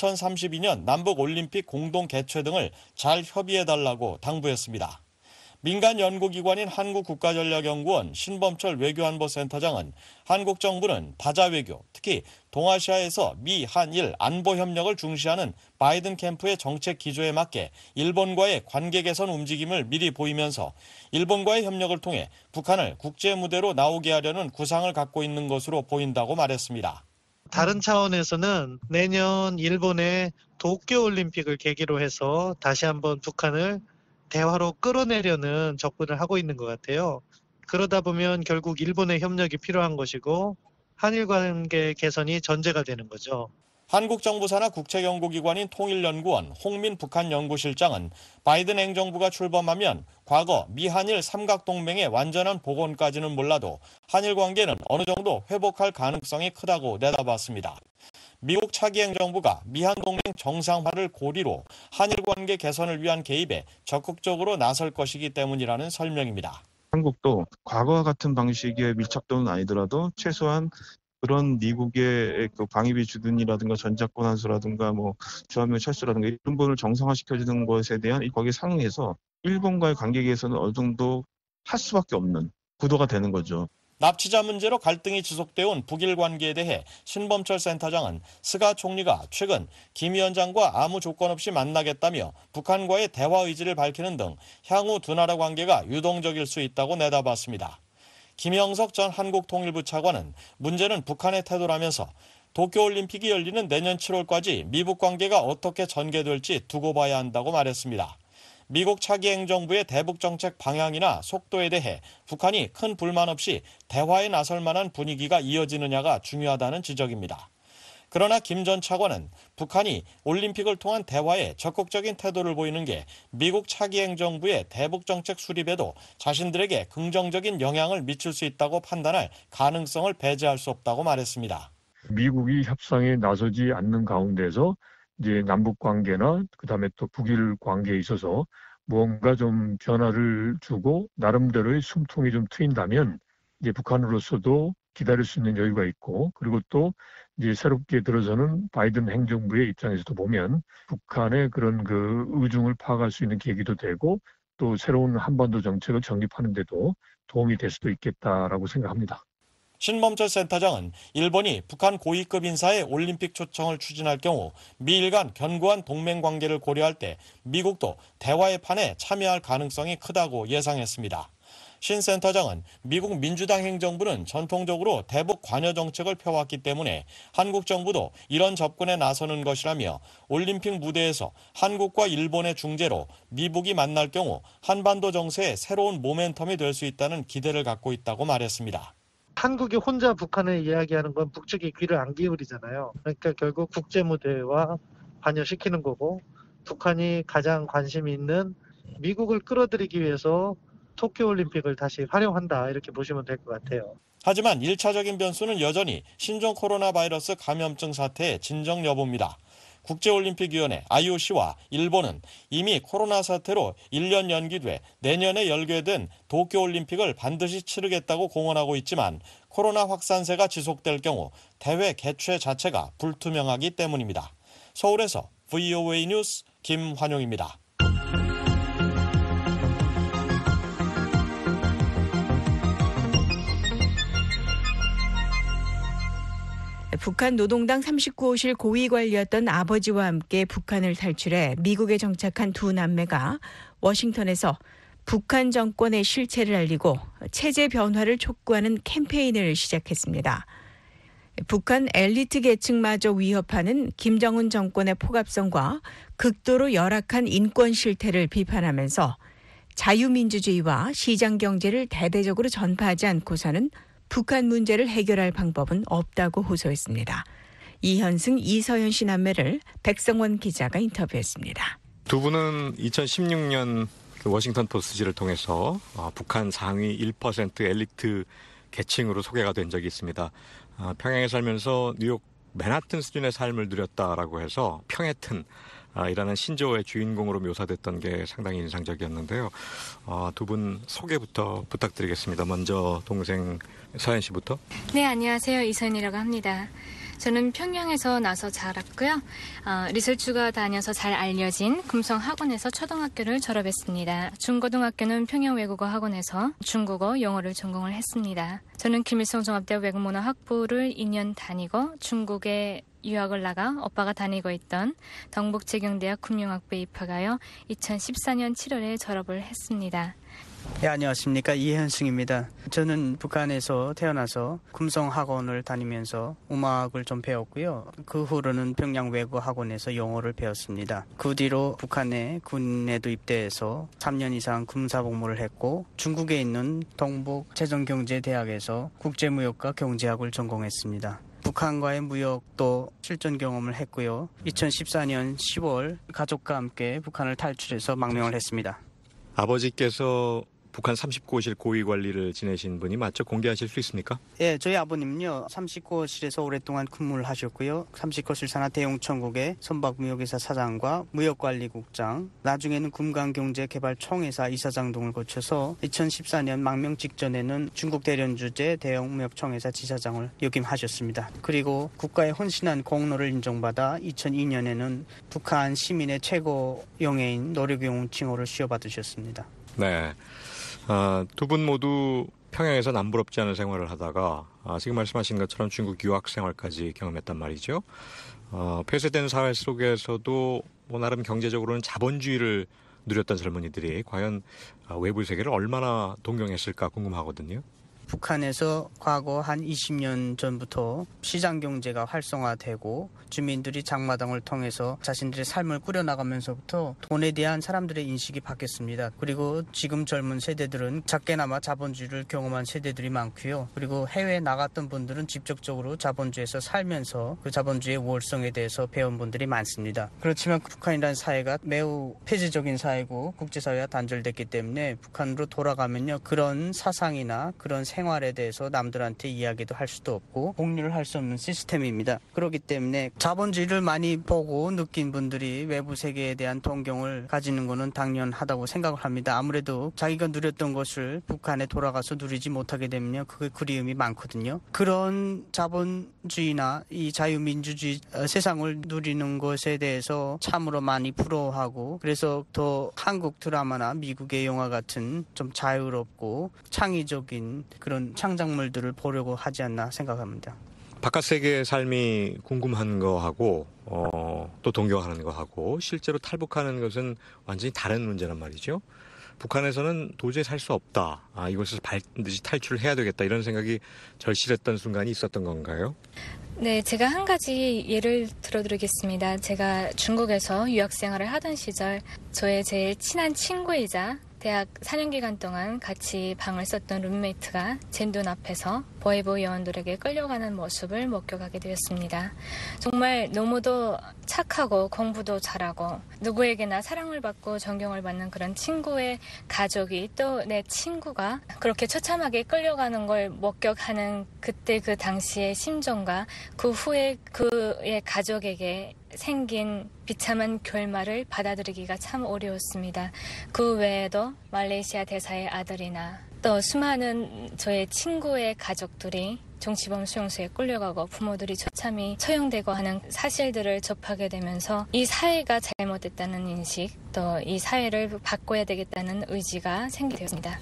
2032년 남북올림픽 공동 개최 등을 잘 협의해달라고 당부했습니다. 민간 연구기관인 한국국가전략연구원 신범철 외교안보센터장은 한국 정부는 다자 외교, 특히 동아시아에서 미, 한일 안보 협력을 중시하는 바이든 캠프의 정책 기조에 맞게 일본과의 관계 개선 움직임을 미리 보이면서 일본과의 협력을 통해 북한을 국제 무대로 나오게 하려는 구상을 갖고 있는 것으로 보인다고 말했습니다.
다른 차원에서는 내년 일본의 도쿄올림픽을 계기로 해서 다시 한번 북한을 대화로 끌어내려는 접근을 하고 있는 것 같아요. 그러다 보면 결국 일본의 협력이 필요한 것이고 한일 관계 개선이 전제가 되는 거죠.
한국 정부 산하 국책연구기관인 통일연구원 홍민 북한연구실장은 바이든 행정부가 출범하면 과거 미한일 삼각동맹의 완전한 복원까지는 몰라도 한일 관계는 어느 정도 회복할 가능성이 크다고 내다봤습니다. 미국 차기 행정부가 미한 동맹 정상화를 고리로 한일 관계 개선을 위한 개입에 적극적으로 나설 것이기 때문이라는 설명입니다.
한국도 과거와 같은 방식의 밀착도는 아니더라도 최소한 그런 미국의 그 방위비 주둔이라든가 전작권 환수라든가 주한미군 철수라든가 이런 부분을 정상화시켜주는 것에 대한 거기에 상응해서 일본과의 관계 개선은 어느 정도 할 수밖에 없는 구도가 되는 거죠.
납치자 문제로 갈등이 지속되어 온 북일 관계에 대해 신범철 센터장은 스가 총리가 최근 김 위원장과 아무 조건 없이 만나겠다며 북한과의 대화 의지를 밝히는 등 향후 두 나라 관계가 유동적일 수 있다고 내다봤습니다. 김영석 전 한국통일부 차관은 문제는 북한의 태도라면서 도쿄올림픽이 열리는 내년 7월까지 미북 관계가 어떻게 전개될지 두고 봐야 한다고 말했습니다. 미국 차기 행정부의 대북 정책 방향이나 속도에 대해 북한이 큰 불만 없이 대화에 나설 만한 분위기가 이어지느냐가 중요하다는 지적입니다. 그러나 김 전 차관은 북한이 올림픽을 통한 대화에 적극적인 태도를 보이는 게 미국 차기 행정부의 대북 정책 수립에도 자신들에게 긍정적인 영향을 미칠 수 있다고 판단할 가능성을 배제할 수 없다고 말했습니다.
미국이 협상에 나서지 않는 가운데서 이제 남북 관계나 그다음에 또 북일 관계에 있어서 무언가 좀 변화를 주고 나름대로의 숨통이 좀 트인다면 이제 북한으로서도 기다릴 수 있는 여유가 있고, 그리고 또 이제 새롭게 들어서는 바이든 행정부의 입장에서도 보면 북한의 그런 그 의중을 파악할 수 있는 계기도 되고, 또 새로운 한반도 정책을 정립하는 데도 도움이 될 수도 있겠다라고 생각합니다.
신범철 센터장은 일본이 북한 고위급 인사의 올림픽 초청을 추진할 경우 미일 간 견고한 동맹 관계를 고려할 때 미국도 대화의 판에 참여할 가능성이 크다고 예상했습니다. 신 센터장은 미국 민주당 행정부는 전통적으로 대북 관여 정책을 펴왔기 때문에 한국 정부도 이런 접근에 나서는 것이라며 올림픽 무대에서 한국과 일본의 중재로 미북이 만날 경우 한반도 정세의 새로운 모멘텀이 될 수 있다는 기대를 갖고 있다고 말했습니다.
한국이 혼자 북한을 이야기하는 건 북측이 귀를 안 기울이잖아요. 그러니까 결국 국제 무대와 관여시키는 거고, 북한이 가장 관심이 있는 미국을 끌어들이기 위해서 도쿄올림픽을 다시 활용한다, 이렇게 보시면 될 것 같아요.
하지만 1차적인 변수는 여전히 신종 코로나 바이러스 감염증 사태의 진정 여부입니다. 국제올림픽위원회 IOC와 일본은 이미 코로나 사태로 1년 연기돼 내년에 열게된 도쿄올림픽을 반드시 치르겠다고 공언하고 있지만 코로나 확산세가 지속될 경우 대회 개최 자체가 불투명하기 때문입니다. 서울에서 VOA 뉴스 김환용입니다.
북한 노동당 39호실 고위관리였던 아버지와 함께 북한을 탈출해 미국에 정착한 두 남매가 워싱턴에서 북한 정권의 실체를 알리고 체제 변화를 촉구하는 캠페인을 시작했습니다. 북한 엘리트 계층마저 위협하는 김정은 정권의 포갑성과 극도로 열악한 인권 실태를 비판하면서 자유민주주의와 시장경제를 대대적으로 전파하지 않고서는 북한 문제를 해결할 방법은 없다고 호소했습니다. 이현승, 이서연 씨 남매를 백성원 기자가 인터뷰했습니다.
두 분은 2016년 워싱턴 포스트지를 통해서 북한 상위 1% 엘리트 계층으로 소개가 된 적이 있습니다. 평양에 살면서 뉴욕 맨하튼 수준의 삶을 누렸다라고 해서 평해튼 이라는 신조어의 주인공으로 묘사됐던 게 상당히 인상적이었는데요. 두 분 소개부터 부탁드리겠습니다. 먼저 동생 서연 씨부터.
네, 안녕하세요. 이서연이라고 합니다. 저는 평양에서 나서 자랐고요. 리설주가 다녀서 잘 알려진 금성학원에서 초등학교를 졸업했습니다. 중고등학교는 평양외국어학원에서 중국어, 영어를 전공을 했습니다. 저는 김일성 종합대학 외국문화학부를 2년 다니고 중국에 유학을 나가 오빠가 다니고 있던 덕북제경대학 금융학부에 입학하여 2014년 7월에 졸업을 했습니다.
네, 안녕하십니까. 이현승입니다. 저는 북한에서 태어나서 금성학원을 다니면서 음악을 좀 배웠고요. 그 후로는 평양외국어학원에서 영어를 배웠습니다. 그 뒤로 북한의 군에도 입대해서 3년 이상 군사복무를 했고 중국에 있는 동북제정경제대학에서 국제무역과 경제학을 전공했습니다. 북한과의 무역도 실전 경험을 했고요. 2014년 10월 가족과 함께 북한을 탈출해서 망명을 했습니다.
아버지께서 북한 39호실 고위 관리를 지내신 분이 맞죠? 공개하실 수 있습니까?
예, 저희 아버님은요 39호실에서 오랫동안 근무를 하셨고요. 39호실 산하 대웅천국의 선박무역회사 사장과 무역관리국장, 나중에는 금강경제개발총회사 이사장 등을 거쳐서 2014년 망명 직전에는 중국 대련주재 대형무역총회사 지사장을 역임하셨습니다. 그리고 국가에 헌신한 공로를 인정받아 2002년에는 북한 시민의 최고 영예인 노력영웅 칭호를 수여받으셨습니다.
네. 두 분 모두 평양에서 남부럽지 않은 생활을 하다가 지금 말씀하신 것처럼 중국 유학 생활까지 경험했단 말이죠. 폐쇄된 사회 속에서도 나름 경제적으로는 자본주의를 누렸던 젊은이들이 과연 외부 세계를 얼마나 동경했을까 궁금하거든요.
북한에서 과거 한 20년 전부터 시장 경제가 활성화되고 주민들이 장마당을 통해서 자신들의 삶을 꾸려나가면서부터 돈에 대한 사람들의 인식이 바뀌었습니다. 그리고 지금 젊은 세대들은 작게나마 자본주의를 경험한 세대들이 많고요. 그리고 해외에 나갔던 분들은 직접적으로 자본주의에서 살면서 그 자본주의의 우월성에 대해서 배운 분들이 많습니다. 그렇지만 북한이라는 사회가 매우 폐지적인 사회고 국제사회와 단절됐기 때문에 북한으로 돌아가면요, 그런 사상이나 그런 생활에 대해서 남들한테 이야기도 할 수도 없고 공유를 할 수 없는 시스템입니다. 그렇기 때문에 자본주의를 많이 보고 느낀 분들이 외부 세계에 대한 동경을 가지는 것은 당연하다고 생각을 합니다. 아무래도 자기가 누렸던 것을 북한에 돌아가서 누리지 못하게 되면요, 그게 그리움이 많거든요. 그런 자본주의나 이 자유민주주의 세상을 누리는 것에 대해서 참으로 많이 부러워하고, 그래서 더 한국 드라마나 미국의 영화 같은 좀 자유롭고 창의적인 그런 창작물들을 보려고 하지 않나 생각합니다.
바깥 세계의 삶이 궁금한 거하고 또 동경하는 거하고 실제로 탈북하는 것은 완전히 다른 문제란 말이죠. 북한에서는 도저히 살 수 없다. 이것에서 반드시 탈출을 해야 되겠다. 이런 생각이 절실했던 순간이 있었던 건가요?
네, 제가 한 가지 예를 들어드리겠습니다. 제가 중국에서 유학생활을 하던 시절 저의 제일 친한 친구이자 대학 4년 기간 동안 같이 방을 썼던 룸메이트가 제 눈앞에서 보이보 요원들에게 끌려가는 모습을 목격하게 되었습니다. 정말 너무도 착하고 공부도 잘하고 누구에게나 사랑을 받고 존경을 받는 그런 친구의 가족이 또 내 친구가 그렇게 처참하게 끌려가는 걸 목격하는 그때 그 당시의 심정과 그 후에 그의 가족에게 생긴 비참한 결말을 받아들이기가 참 어려웠습니다. 그 외에도 말레이시아 대사의 아들이나 또 수많은 저의 친구의 가족들이 정치범 수용소에 끌려가고 부모들이 처참히 처형되고 하는 사실들을 접하게 되면서 이 사회가 잘못됐다는 인식, 또 이 사회를 바꿔야 되겠다는 의지가 생기게 되었습니다.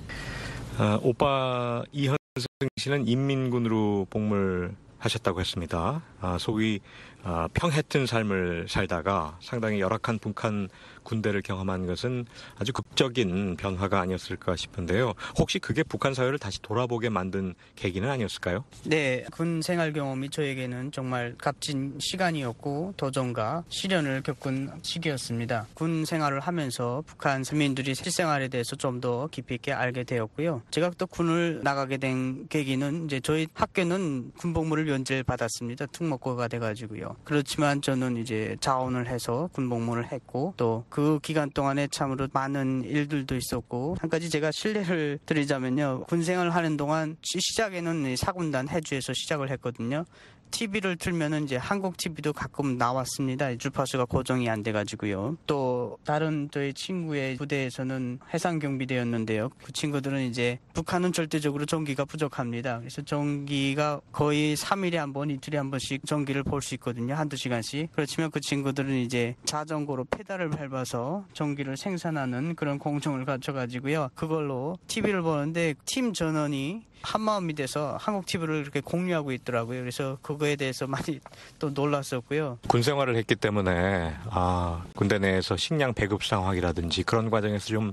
오빠 이현승 씨는 인민군으로 복무하셨다고 했습니다. 소위 평해튼 삶을 살다가 상당히 열악한 북한 군대를 경험한 것은 아주 극적인 변화가 아니었을까 싶은데요. 혹시 그게 북한 사회를 다시 돌아보게 만든 계기는 아니었을까요?
네, 군 생활 경험이 저에게는 정말 값진 시간이었고 도전과 시련을 겪은 시기였습니다. 군 생활을 하면서 북한 시민들이 실생활에 대해서 좀 더 깊이 있게 알게 되었고요. 제가 또 군을 나가게 된 계기는 이제 저희 학교는 군복무를 면제를 받았습니다. 특목고가 돼가지고요. 그렇지만 저는 이제 자원을 해서 군복무를 했고 또 그 기간 동안에 참으로 많은 일들도 있었고, 한 가지 제가 실례를 드리자면요, 군생활을 하는 동안 시작에는 사군단 해주에서 시작을 했거든요. TV를 틀면은 이제 한국 TV도 가끔 나왔습니다. 주파수가 고정이 안 돼가지고요. 또 다른 저희 친구의 부대에서는 해상경비대였는데요. 그 친구들은 이제 북한은 절대적으로 전기가 부족합니다. 그래서 전기가 거의 3일에 한 번, 이틀에 한 번씩 전기를 볼 수 있거든요. 한두 시간씩. 그렇지만 그 친구들은 이제 자전거로 페달을 밟아서 전기를 생산하는 그런 공정을 갖춰가지고요. 그걸로 TV를 보는데 팀 전원이 한마음이 돼서 한국 TV를 이렇게 공유하고 있더라고요. 그래서 그거에 대해서 많이 또 놀랐었고요.
군 생활을 했기 때문에 군대 내에서 식량 배급 상황이라든지 그런 과정에서 좀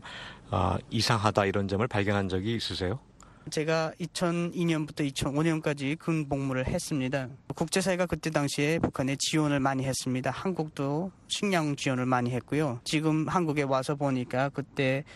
이상하다 이런 점을 발견한 적이 있으세요?
제가 2002년부터 2005년까지 군 복무를 했습니다. 국제사회가 그때 당시에 북한에 지원을 많이 했습니다. 한국도 식량 지원을 많이 했고요. 지금 한국에 와서 보니까 그때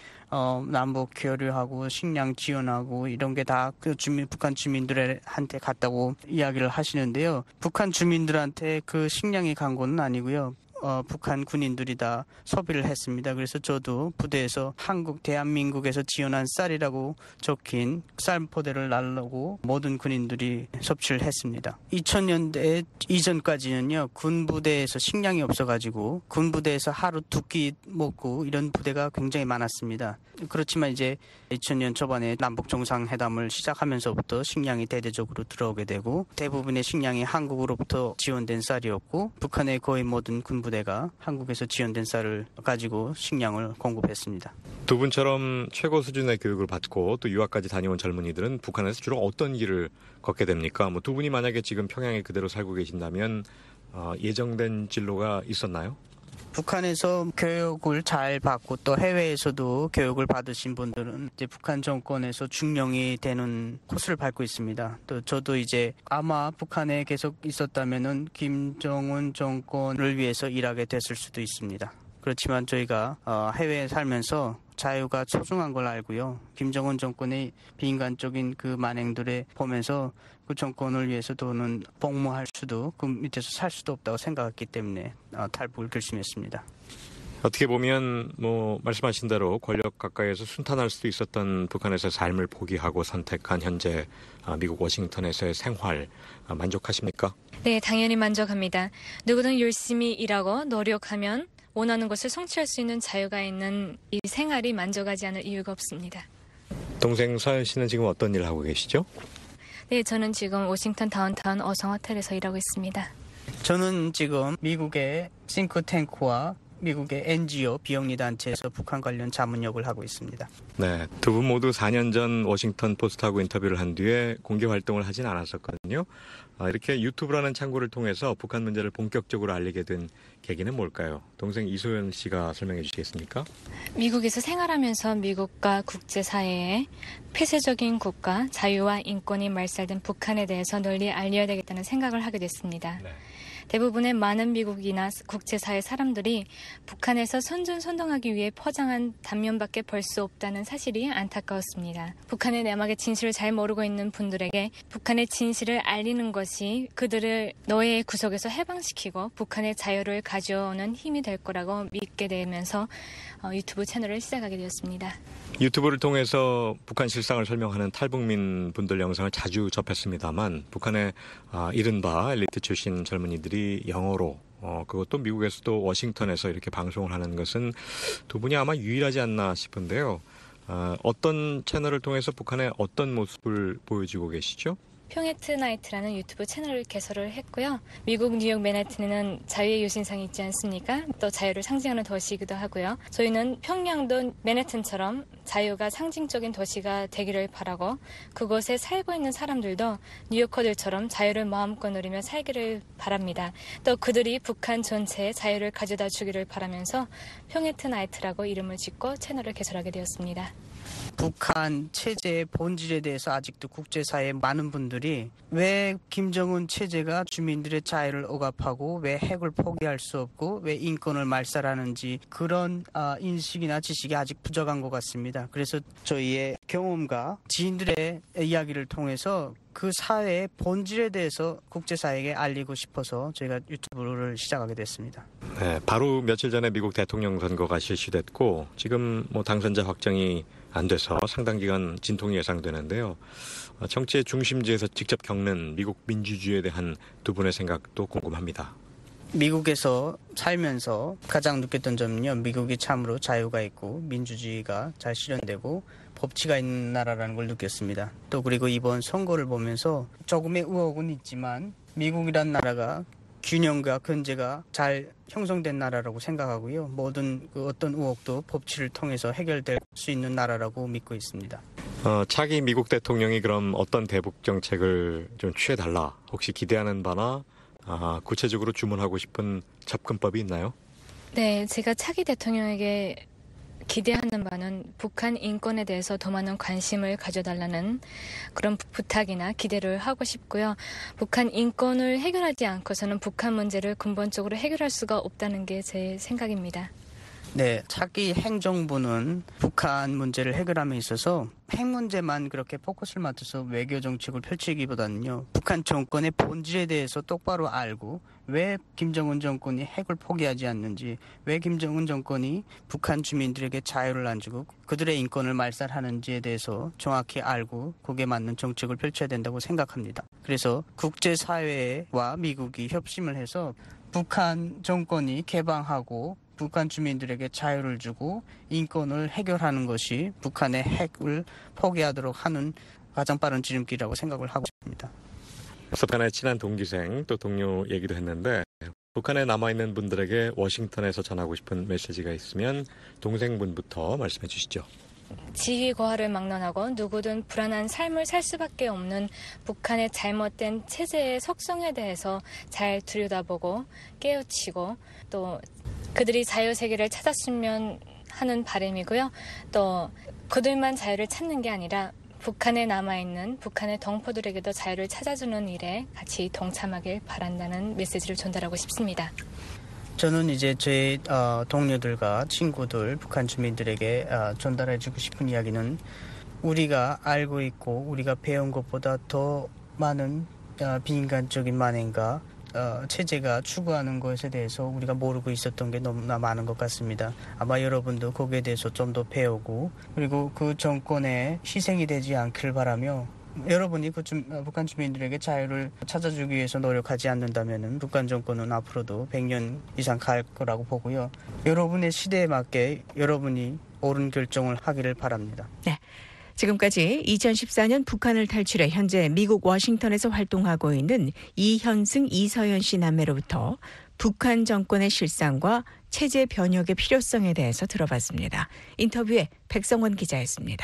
남북 교류하고 식량 지원하고 이런 게 다 그 북한 주민들한테 갔다고 이야기를 하시는데요. 북한 주민들한테 그 식량이 간 건 아니고요. 북한 군인들이 다 소비를 했습니다. 그래서 저도 부대에서 대한민국에서 지원한 쌀이라고 적힌 쌀 포대를 날르고 모든 군인들이 섭취를 했습니다. 2000년대 이전까지는요, 군부대에서 식량이 없어가지고 군부대에서 하루 2끼 먹고 이런 부대가 굉장히 많았습니다. 그렇지만 이제 2000년 초반에 남북 정상회담을 시작하면서부터 식량이 대대적으로 들어오게 되고 대부분의 식량이 한국으로부터 지원된 쌀이었고 북한의 거의 모든 군부대가 한국에서 지원된 쌀을 가지고 식량을 공급했습니다.
두 분처럼 최고 수준의 교육을 받고 또 유학까지 다녀온 젊은이들은 북한에서 주로 어떤 길을 걷게 됩니까? 두 분이 만약에 지금 평양에 그대로 살고 계신다면 예정된 진로가 있었나요?
북한에서 교육을 잘 받고 또 해외에서도 교육을 받으신 분들은 이제 북한 정권에서 중령이 되는 코스를 밟고 있습니다. 또 저도 이제 아마 북한에 계속 있었다면은 김정은 정권을 위해서 일하게 됐을 수도 있습니다. 그렇지만 저희가 해외에 살면서 자유가 소중한 걸 알고요. 김정은 정권의 비인간적인 그 만행들을 보면서 그 정권을 위해서 또는 복무할 수도 그 밑에서 살 수도 없다고 생각했기 때문에 탈북을 결심했습니다.
어떻게 보면 말씀하신 대로 권력 가까이에서 순탄할 수도 있었던 북한에서의 삶을 포기하고 선택한 현재 미국 워싱턴에서의 생활 만족하십니까?
네, 당연히 만족합니다. 누구든 열심히 일하고 노력하면 원하는 것을 성취할 수 있는 자유가 있는 이 생활이 만족하지 않을 이유가 없습니다.
동생 서현 씨는 지금 어떤 일을 하고 계시죠?
네, 저는 지금 워싱턴 다운타운 어성 호텔에서 일하고 있습니다.
저는 지금 미국의 싱크탱크와 미국의 NGO 비영리 단체에서 북한 관련 자문역을 하고 있습니다.
네, 두 분 모두 4년 전 워싱턴 포스트하고 인터뷰를 한 뒤에 공개 활동을 하진 않았었거든요. 이렇게 유튜브라는 창구를 통해서 북한 문제를 본격적으로 알리게 된 계기는 뭘까요? 동생 이소연 씨가 설명해 주시겠습니까?
미국에서 생활하면서 미국과 국제사회에 폐쇄적인 국가, 자유와 인권이 말살된 북한에 대해서 널리 알려야 되겠다는 생각을 하게 됐습니다. 네. 대부분의 많은 미국이나 국제사회 사람들이 북한에서 선전선동하기 위해 포장한 단면밖에 볼 수 없다는 사실이 안타까웠습니다. 북한의 내막의 진실을 잘 모르고 있는 분들에게 북한의 진실을 알리는 것이 그들을 노예의 구석에서 해방시키고 북한의 자유를 가져오는 힘이 될 거라고 믿게 되면서 유튜브 채널을 시작하게 되었습니다.
유튜브를 통해서 북한 실상을 설명하는 탈북민 분들 영상을 자주 접했습니다만 북한의 이른바 엘리트 출신 젊은이들이 영어로 그것도 미국에서도 워싱턴에서 이렇게 방송을 하는 것은 두 분이 아마 유일하지 않나 싶은데요. 어떤 채널을 통해서 북한의 어떤 모습을 보여주고 계시죠?
평해트 나이트라는 유튜브 채널을 개설을 했고요. 미국 뉴욕 맨해튼에는 자유의 유신상이 있지 않습니까? 또 자유를 상징하는 도시이기도 하고요. 저희는 평양도 맨해튼처럼 자유가 상징적인 도시가 되기를 바라고 그곳에 살고 있는 사람들도 뉴요커들처럼 자유를 마음껏 누리며 살기를 바랍니다. 또 그들이 북한 전체에 자유를 가져다 주기를 바라면서 평해트 나이트라고 이름을 짓고 채널을 개설하게 되었습니다.
북한 체제의 본질에 대해서 아직도 국제사회의 많은 분들이 왜 김정은 체제가 주민들의 자유를 억압하고 왜 핵을 포기할 수 없고 왜 인권을 말살하는지 그런 인식이나 지식이 아직 부족한 것 같습니다. 그래서 저희의 경험과 지인들의 이야기를 통해서 그 사회의 본질에 대해서 국제사회에게 알리고 싶어서 저희가 유튜브를 시작하게 됐습니다.
네, 바로 며칠 전에 미국 대통령 선거가 실시됐고 지금 당선자 확정이 안 돼서 상당 기간 진통이 예상되는데요. 정치의 중심지에서 직접 겪는 미국 민주주의에 대한 두 분의 생각도 궁금합니다.
미국에서 살면서 가장 느꼈던 점은요. 미국이 참으로 자유가 있고 민주주의가 잘 실현되고 법치가 있는 나라라는 걸 느꼈습니다. 또 그리고 이번 선거를 보면서 조금의 의혹은 있지만 미국이란 나라가 균형과 근제가 잘 형성된 나라라고 생각하고요. 모든 어떤 의혹도 법치를 통해서 해결될 수 있는 나라라고 믿고 있습니다.
차기 미국 대통령이 그럼 어떤 대북 정책을 좀 취해달라 혹시 기대하는 바나 구체적으로 주문하고 싶은 접근법이 있나요?
네, 제가 차기 대통령에게 기대하는 바는 북한 인권에 대해서 더 많은 관심을 가져달라는 그런 부탁이나 기대를 하고 싶고요. 북한 인권을 해결하지 않고서는 북한 문제를 근본적으로 해결할 수가 없다는 게 제 생각입니다.
네, 차기 행정부는 북한 문제를 해결함에 있어서 핵 문제만 그렇게 포커스를 맞춰서 외교 정책을 펼치기보다는요. 북한 정권의 본질에 대해서 똑바로 알고 왜 김정은 정권이 핵을 포기하지 않는지, 왜 김정은 정권이 북한 주민들에게 자유를 안 주고 그들의 인권을 말살하는지에 대해서 정확히 알고 거기에 맞는 정책을 펼쳐야 된다고 생각합니다. 그래서 국제사회와 미국이 협심을 해서 북한 정권이 개방하고 북한 주민들에게 자유를 주고 인권을 해결하는 것이 북한의 핵을 포기하도록 하는 가장 빠른 지름길이라고 생각을 하고 있습니다.
북한의 친한 동기생 또 동료 얘기도 했는데 북한에 남아있는 분들에게 워싱턴에서 전하고 싶은 메시지가 있으면 동생분부터 말씀해 주시죠.
지위 고하를 막론하고 누구든 불안한 삶을 살 수밖에 없는 북한의 잘못된 체제의 속성에 대해서 잘 들여다보고 깨우치고 또 그들이 자유세계를 찾았으면 하는 바람이고요. 또 그들만 자유를 찾는 게 아니라 북한에 남아있는 북한의 동포들에게도 자유를 찾아주는 일에 같이 동참하길 바란다는 메시지를 전달하고 싶습니다.
저는 이제 제 동료들과 친구들, 북한 주민들에게 전달해주고 싶은 이야기는 우리가 알고 있고 우리가 배운 것보다 더 많은 비인간적인 만행과 체제가 추구하는 것에 대해서 우리가 모르고 있었던 게 너무나 많은 것 같습니다. 아마 여러분도 거기에 대해서 좀 더 배우고 그리고 그 정권에 희생이 되지 않기를 바라며 여러분이 북한 주민들에게 자유를 찾아주기 위해서 노력하지 않는다면 북한 정권은 앞으로도 100년 이상 갈 거라고 보고요. 여러분의 시대에 맞게 여러분이 옳은 결정을 하기를 바랍니다.
네. 지금까지 2014년 북한을 탈출해 현재 미국 워싱턴에서 활동하고 있는 이현승, 이서연 씨 남매로부터 북한 정권의 실상과 체제 변혁의 필요성에 대해서 들어봤습니다. 인터뷰에 백성원 기자였습니다.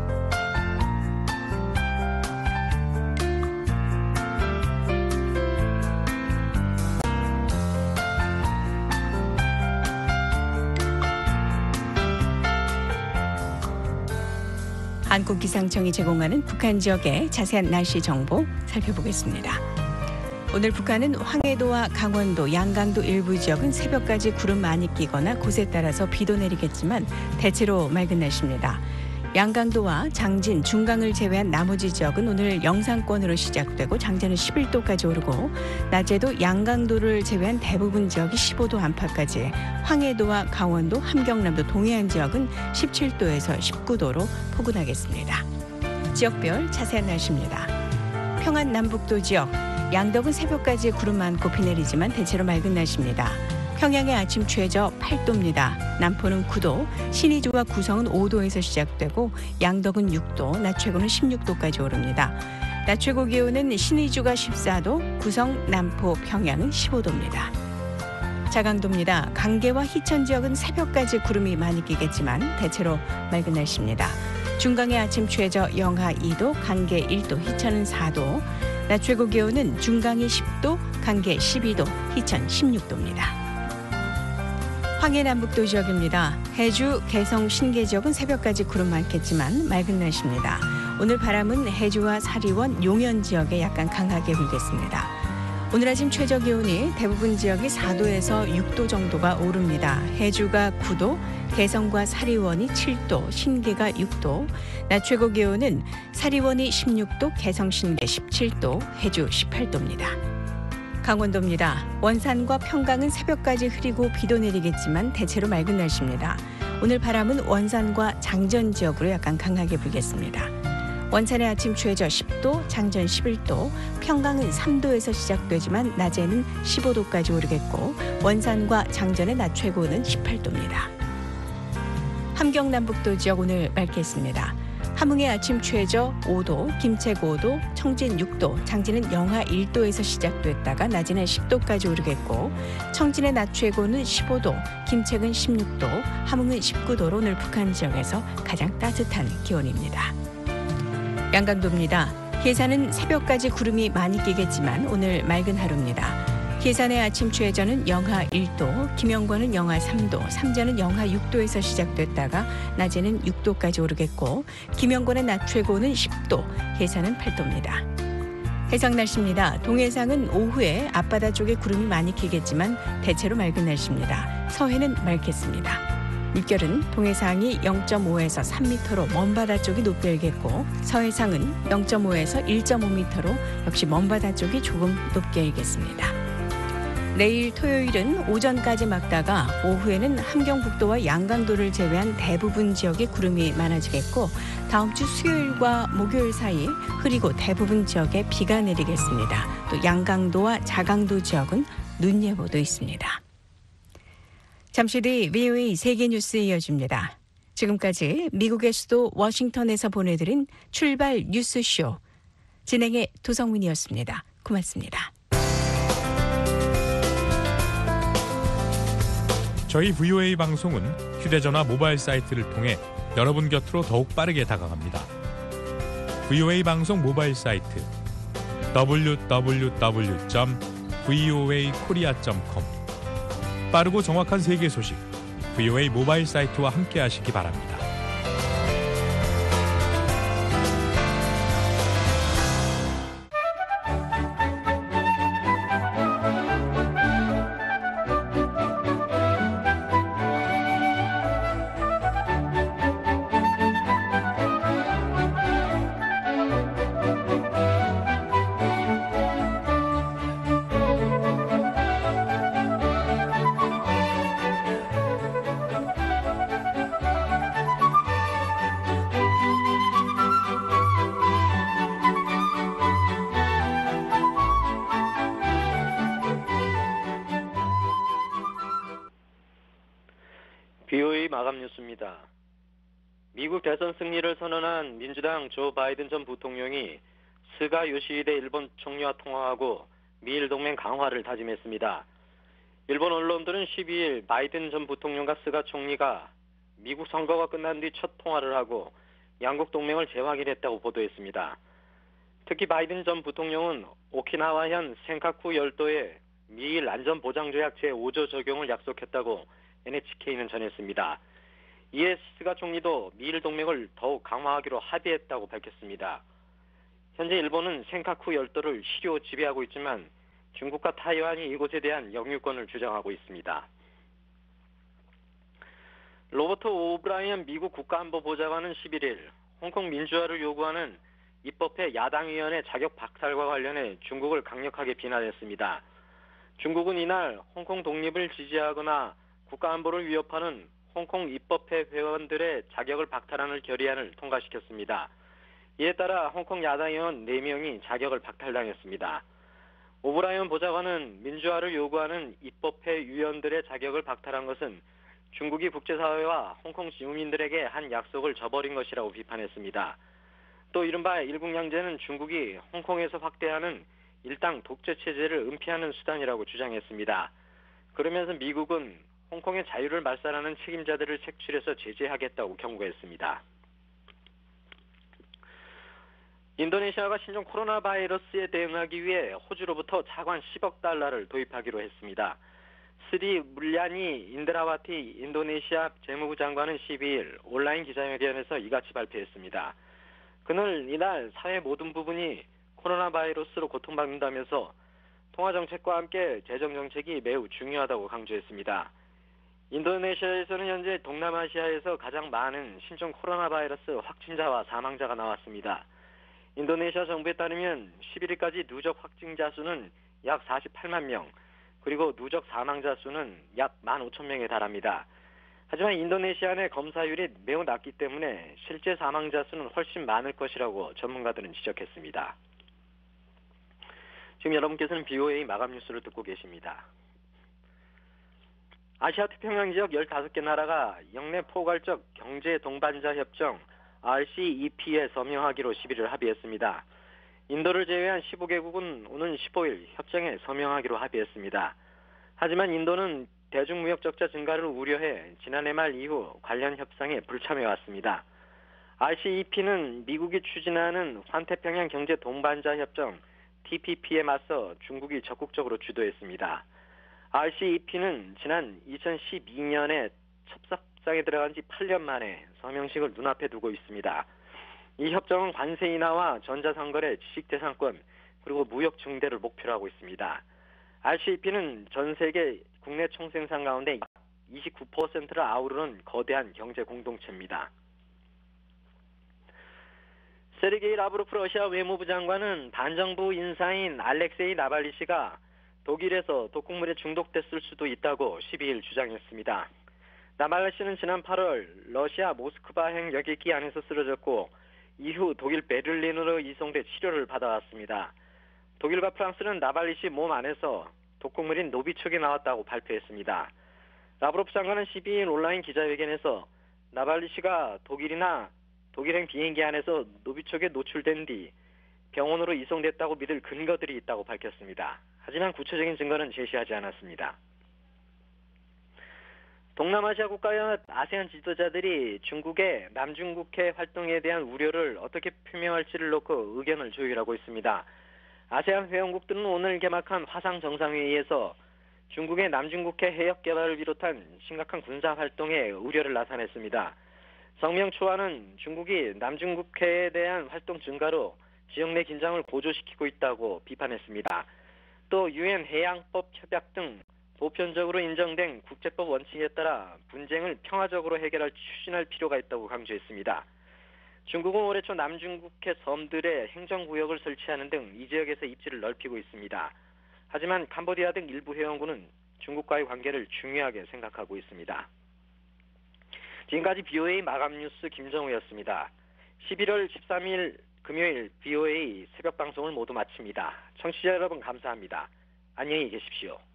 한국기상청이 제공하는 북한 지역의 자세한 날씨 정보 살펴보겠습니다. 오늘 북한은 황해도와 강원도, 양강도 일부 지역은 새벽까지 구름 많이 끼거나 곳에 따라서 비도 내리겠지만 대체로 맑은 날씨입니다. 양강도와 장진, 중강을 제외한 나머지 지역은 오늘 영상권으로 시작되고 장제는 11도까지 오르고 낮에도 양강도를 제외한 대부분 지역이 15도 안팎까지, 황해도와 강원도, 함경남도 동해안 지역은 17도에서 19도로 포근하겠습니다. 지역별 자세한 날씨입니다. 평안 남북도 지역, 양덕은 새벽까지 구름 많고 비 내리지만 대체로 맑은 날씨입니다. 평양의 아침 최저 8도입니다. 남포는 9도, 신의주와 구성은 5도에서 시작되고 양덕은 6도, 낮 최고는 16도까지 오릅니다. 낮 최고 기온은 신의주가 14도, 구성, 남포, 평양은 15도입니다. 자강도입니다. 강계와 희천 지역은 새벽까지 구름이 많이 끼겠지만 대체로 맑은 날씨입니다. 중강의 아침 최저 영하 2도, 강계 1도, 희천은 4도, 낮 최고 기온은 중강이 10도, 강계 12도, 희천 16도입니다. 황해남북도 지역입니다. 해주, 개성, 신계 지역은 새벽까지 구름 많겠지만 맑은 날씨입니다. 오늘 바람은 해주와 사리원, 용현 지역에 약간 강하게 불겠습니다. 오늘 아침 최저 기온이 대부분 지역이 4도에서 6도 정도가 오릅니다. 해주가 9도, 개성과 사리원이 7도, 신계가 6도, 낮 최고 기온은 사리원이 16도, 개성, 신계 17도, 해주 18도입니다. 강원도입니다. 원산과 평강은 새벽까지 흐리고 비도 내리겠지만 대체로 맑은 날씨입니다. 오늘 바람은 원산과 장전 지역으로 약간 강하게 불겠습니다. 원산의 아침 최저 10도, 장전 11도, 평강은 3도에서 시작되지만 낮에는 15도까지 오르겠고 원산과 장전의 낮 최고는 18도입니다. 함경남북도 지역 오늘 맑겠습니다. 함흥의 아침 최저 5도, 김책 5도, 청진 6도, 장진은 영하 1도에서 시작됐다가 낮에는 10도까지 오르겠고 청진의 낮 최고는 15도, 김책은 16도, 함흥은 19도로 오늘 북한 지역에서 가장 따뜻한 기온입니다. 양강도입니다. 계산은 새벽까지 구름이 많이 끼겠지만 오늘 맑은 하루입니다. 계산의 아침 최저는 영하 1도, 김영권은 영하 3도, 삼전은 영하 6도에서 시작됐다가 낮에는 6도까지 오르겠고 김영권의 낮 최고는 10도, 해산은 8도입니다. 해상 날씨입니다. 동해상은 오후에 앞바다 쪽에 구름이 많이 끼겠지만 대체로 맑은 날씨입니다. 서해는 맑겠습니다. 물결은 동해상이 0.5에서 3m로 먼바다 쪽이 높게 일겠고 서해상은 0.5에서 1.5m로 역시 먼바다 쪽이 조금 높게 일겠습니다. 내일 토요일은 오전까지 맑다가 오후에는 함경북도와 양강도를 제외한 대부분 지역에 구름이 많아지겠고 다음 주 수요일과 목요일 사이 흐리고 대부분 지역에 비가 내리겠습니다. 또 양강도와 자강도 지역은 눈 예보도 있습니다. 잠시 뒤 VOA 세계뉴스 이어집니다. 지금까지 미국의 수도 워싱턴에서 보내드린 출발 뉴스쇼 진행의 도성민이었습니다. 고맙습니다.
저희 VOA 방송은 휴대전화 모바일 사이트를 통해 여러분 곁으로 더욱 빠르게 다가갑니다. VOA 방송 모바일 사이트 www.voakorea.com 빠르고 정확한 세계 소식, VOA 모바일 사이트와 함께 하시기 바랍니다.
VOA 마감 뉴스입니다. 미국 대선 승리를 선언한 민주당 조 바이든 전 부통령이 스가 요시히데 일본 총리와 통화하고 미일 동맹 강화를 다짐했습니다. 일본 언론들은 12일 바이든 전 부통령과 스가 총리가 미국 선거가 끝난 뒤 첫 통화를 하고 양국 동맹을 재확인했다고 보도했습니다. 특히 바이든 전 부통령은 오키나와현 센카쿠 열도에 미일 안전보장조약 제5조 적용을 약속했다고 NHK는 전했습니다. 이에 스가 총리도 미일 동맹을 더욱 강화하기로 합의했다고 밝혔습니다. 현재 일본은 센카쿠 열도를 실효 지배하고 있지만 중국과 타이완이 이곳에 대한 영유권을 주장하고 있습니다. 로버트 오브라이언 미국 국가안보보좌관은 11일 홍콩 민주화를 요구하는 입법회 야당위원회 자격 박탈과 관련해 중국을 강력하게 비난했습니다. 중국은 이날 홍콩 독립을 지지하거나 국가안보를 위협하는 홍콩 입법회 회원들의 자격을 박탈하는 결의안을 통과시켰습니다. 이에 따라 홍콩 야당의원 4명이 자격을 박탈당했습니다. 오브라이언 보좌관은 민주화를 요구하는 입법회 위원들의 자격을 박탈한 것은 중국이 국제사회와 홍콩 시민들에게 한 약속을 저버린 것이라고 비판했습니다. 또 이른바 일국양제는 중국이 홍콩에서 확대하는 일당 독재 체제를 은폐하는 수단이라고 주장했습니다. 그러면서 미국은 홍콩의 자유를 말살하는 책임자들을 색출해서 제재하겠다고 경고했습니다. 인도네시아가 신종 코로나 바이러스에 대응하기 위해 호주로부터 차관 10억 달러를 도입하기로 했습니다. 스리 물리아니 인드라와티 인도네시아 재무부 장관은 12일 온라인 기자회견에서 이같이 발표했습니다. 그는 이날 사회 모든 부분이 코로나 바이러스로 고통받는다면서 통화정책과 함께 재정정책이 매우 중요하다고 강조했습니다. 인도네시아에서는 현재 동남아시아에서 가장 많은 신종 코로나 바이러스 확진자와 사망자가 나왔습니다. 인도네시아 정부에 따르면 11일까지 누적 확진자 수는 약 48만 명, 그리고 누적 사망자 수는 약 15,000명에 달합니다. 하지만 인도네시아 내 검사율이 매우 낮기 때문에 실제 사망자 수는 훨씬 많을 것이라고 전문가들은 지적했습니다. 지금 여러분께서는 BOA 마감 뉴스를 듣고 계십니다. 아시아 태평양 지역 15개 나라가 영내 포괄적 경제 동반자 협정 RCEP에 서명하기로 11일 합의했습니다. 인도를 제외한 15개국은 오는 15일 협정에 서명하기로 합의했습니다. 하지만 인도는 대중무역 적자 증가를 우려해 지난해 말 이후 관련 협상에 불참해왔습니다. RCEP는 미국이 추진하는 환태평양 경제 동반자 협정 TPP에 맞서 중국이 적극적으로 주도했습니다. RCEP는 지난 2012년에 첩삽상에 들어간 지 8년 만에 서명식을 눈앞에 두고 있습니다. 이 협정은 관세 인하와 전자상거래, 지식재산권, 그리고 무역 증대를 목표로 하고 있습니다. RCEP는 전 세계 국내 총생산 가운데 29%를 아우르는 거대한 경제 공동체입니다. 세르게이 라브로프 러시아 외무부 장관은 반정부 인사인 알렉세이 나발리 씨가 독일에서 독극물에 중독됐을 수도 있다고 12일 주장했습니다. 나발리 씨는 지난 8월 러시아 모스크바행 여객기 안에서 쓰러졌고 이후 독일 베를린으로 이송돼 치료를 받아왔습니다. 독일과 프랑스는 나발리 씨 몸 안에서 독극물인 노비촉이 나왔다고 발표했습니다. 라브로프 장관은 12일 온라인 기자회견에서 나발리 씨가 독일행 비행기 안에서 노비촉에 노출된 뒤 병원으로 이송됐다고 믿을 근거들이 있다고 밝혔습니다. 하지만 구체적인 증거는 제시하지 않았습니다. 동남아시아 국가와 아세안 지도자들이 중국의 남중국해 활동에 대한 우려를 어떻게 표명할지를 놓고 의견을 조율하고 있습니다. 아세안 회원국들은 오늘 개막한 화상 정상회의에서 중국의 남중국해 해역 개발을 비롯한 심각한 군사 활동에 우려를 나타냈습니다. 성명 초안은 중국이 남중국해에 대한 활동 증가로 지역 내 긴장을 고조시키고 있다고 비판했습니다. 또 유엔 해양법 협약 등 보편적으로 인정된 국제법 원칙에 따라 분쟁을 평화적으로 추진할 필요가 있다고 강조했습니다. 중국은 올해 초 남중국해 섬들에 행정구역을 설치하는 등 이 지역에서 입지를 넓히고 있습니다. 하지만 캄보디아 등 일부 회원국은 중국과의 관계를 중요하게 생각하고 있습니다. 지금까지 BOA 마감 뉴스 김정우였습니다. 11월 13일 금요일 BOA 새벽 방송을 모두 마칩니다. 청취자 여러분 감사합니다. 안녕히 계십시오.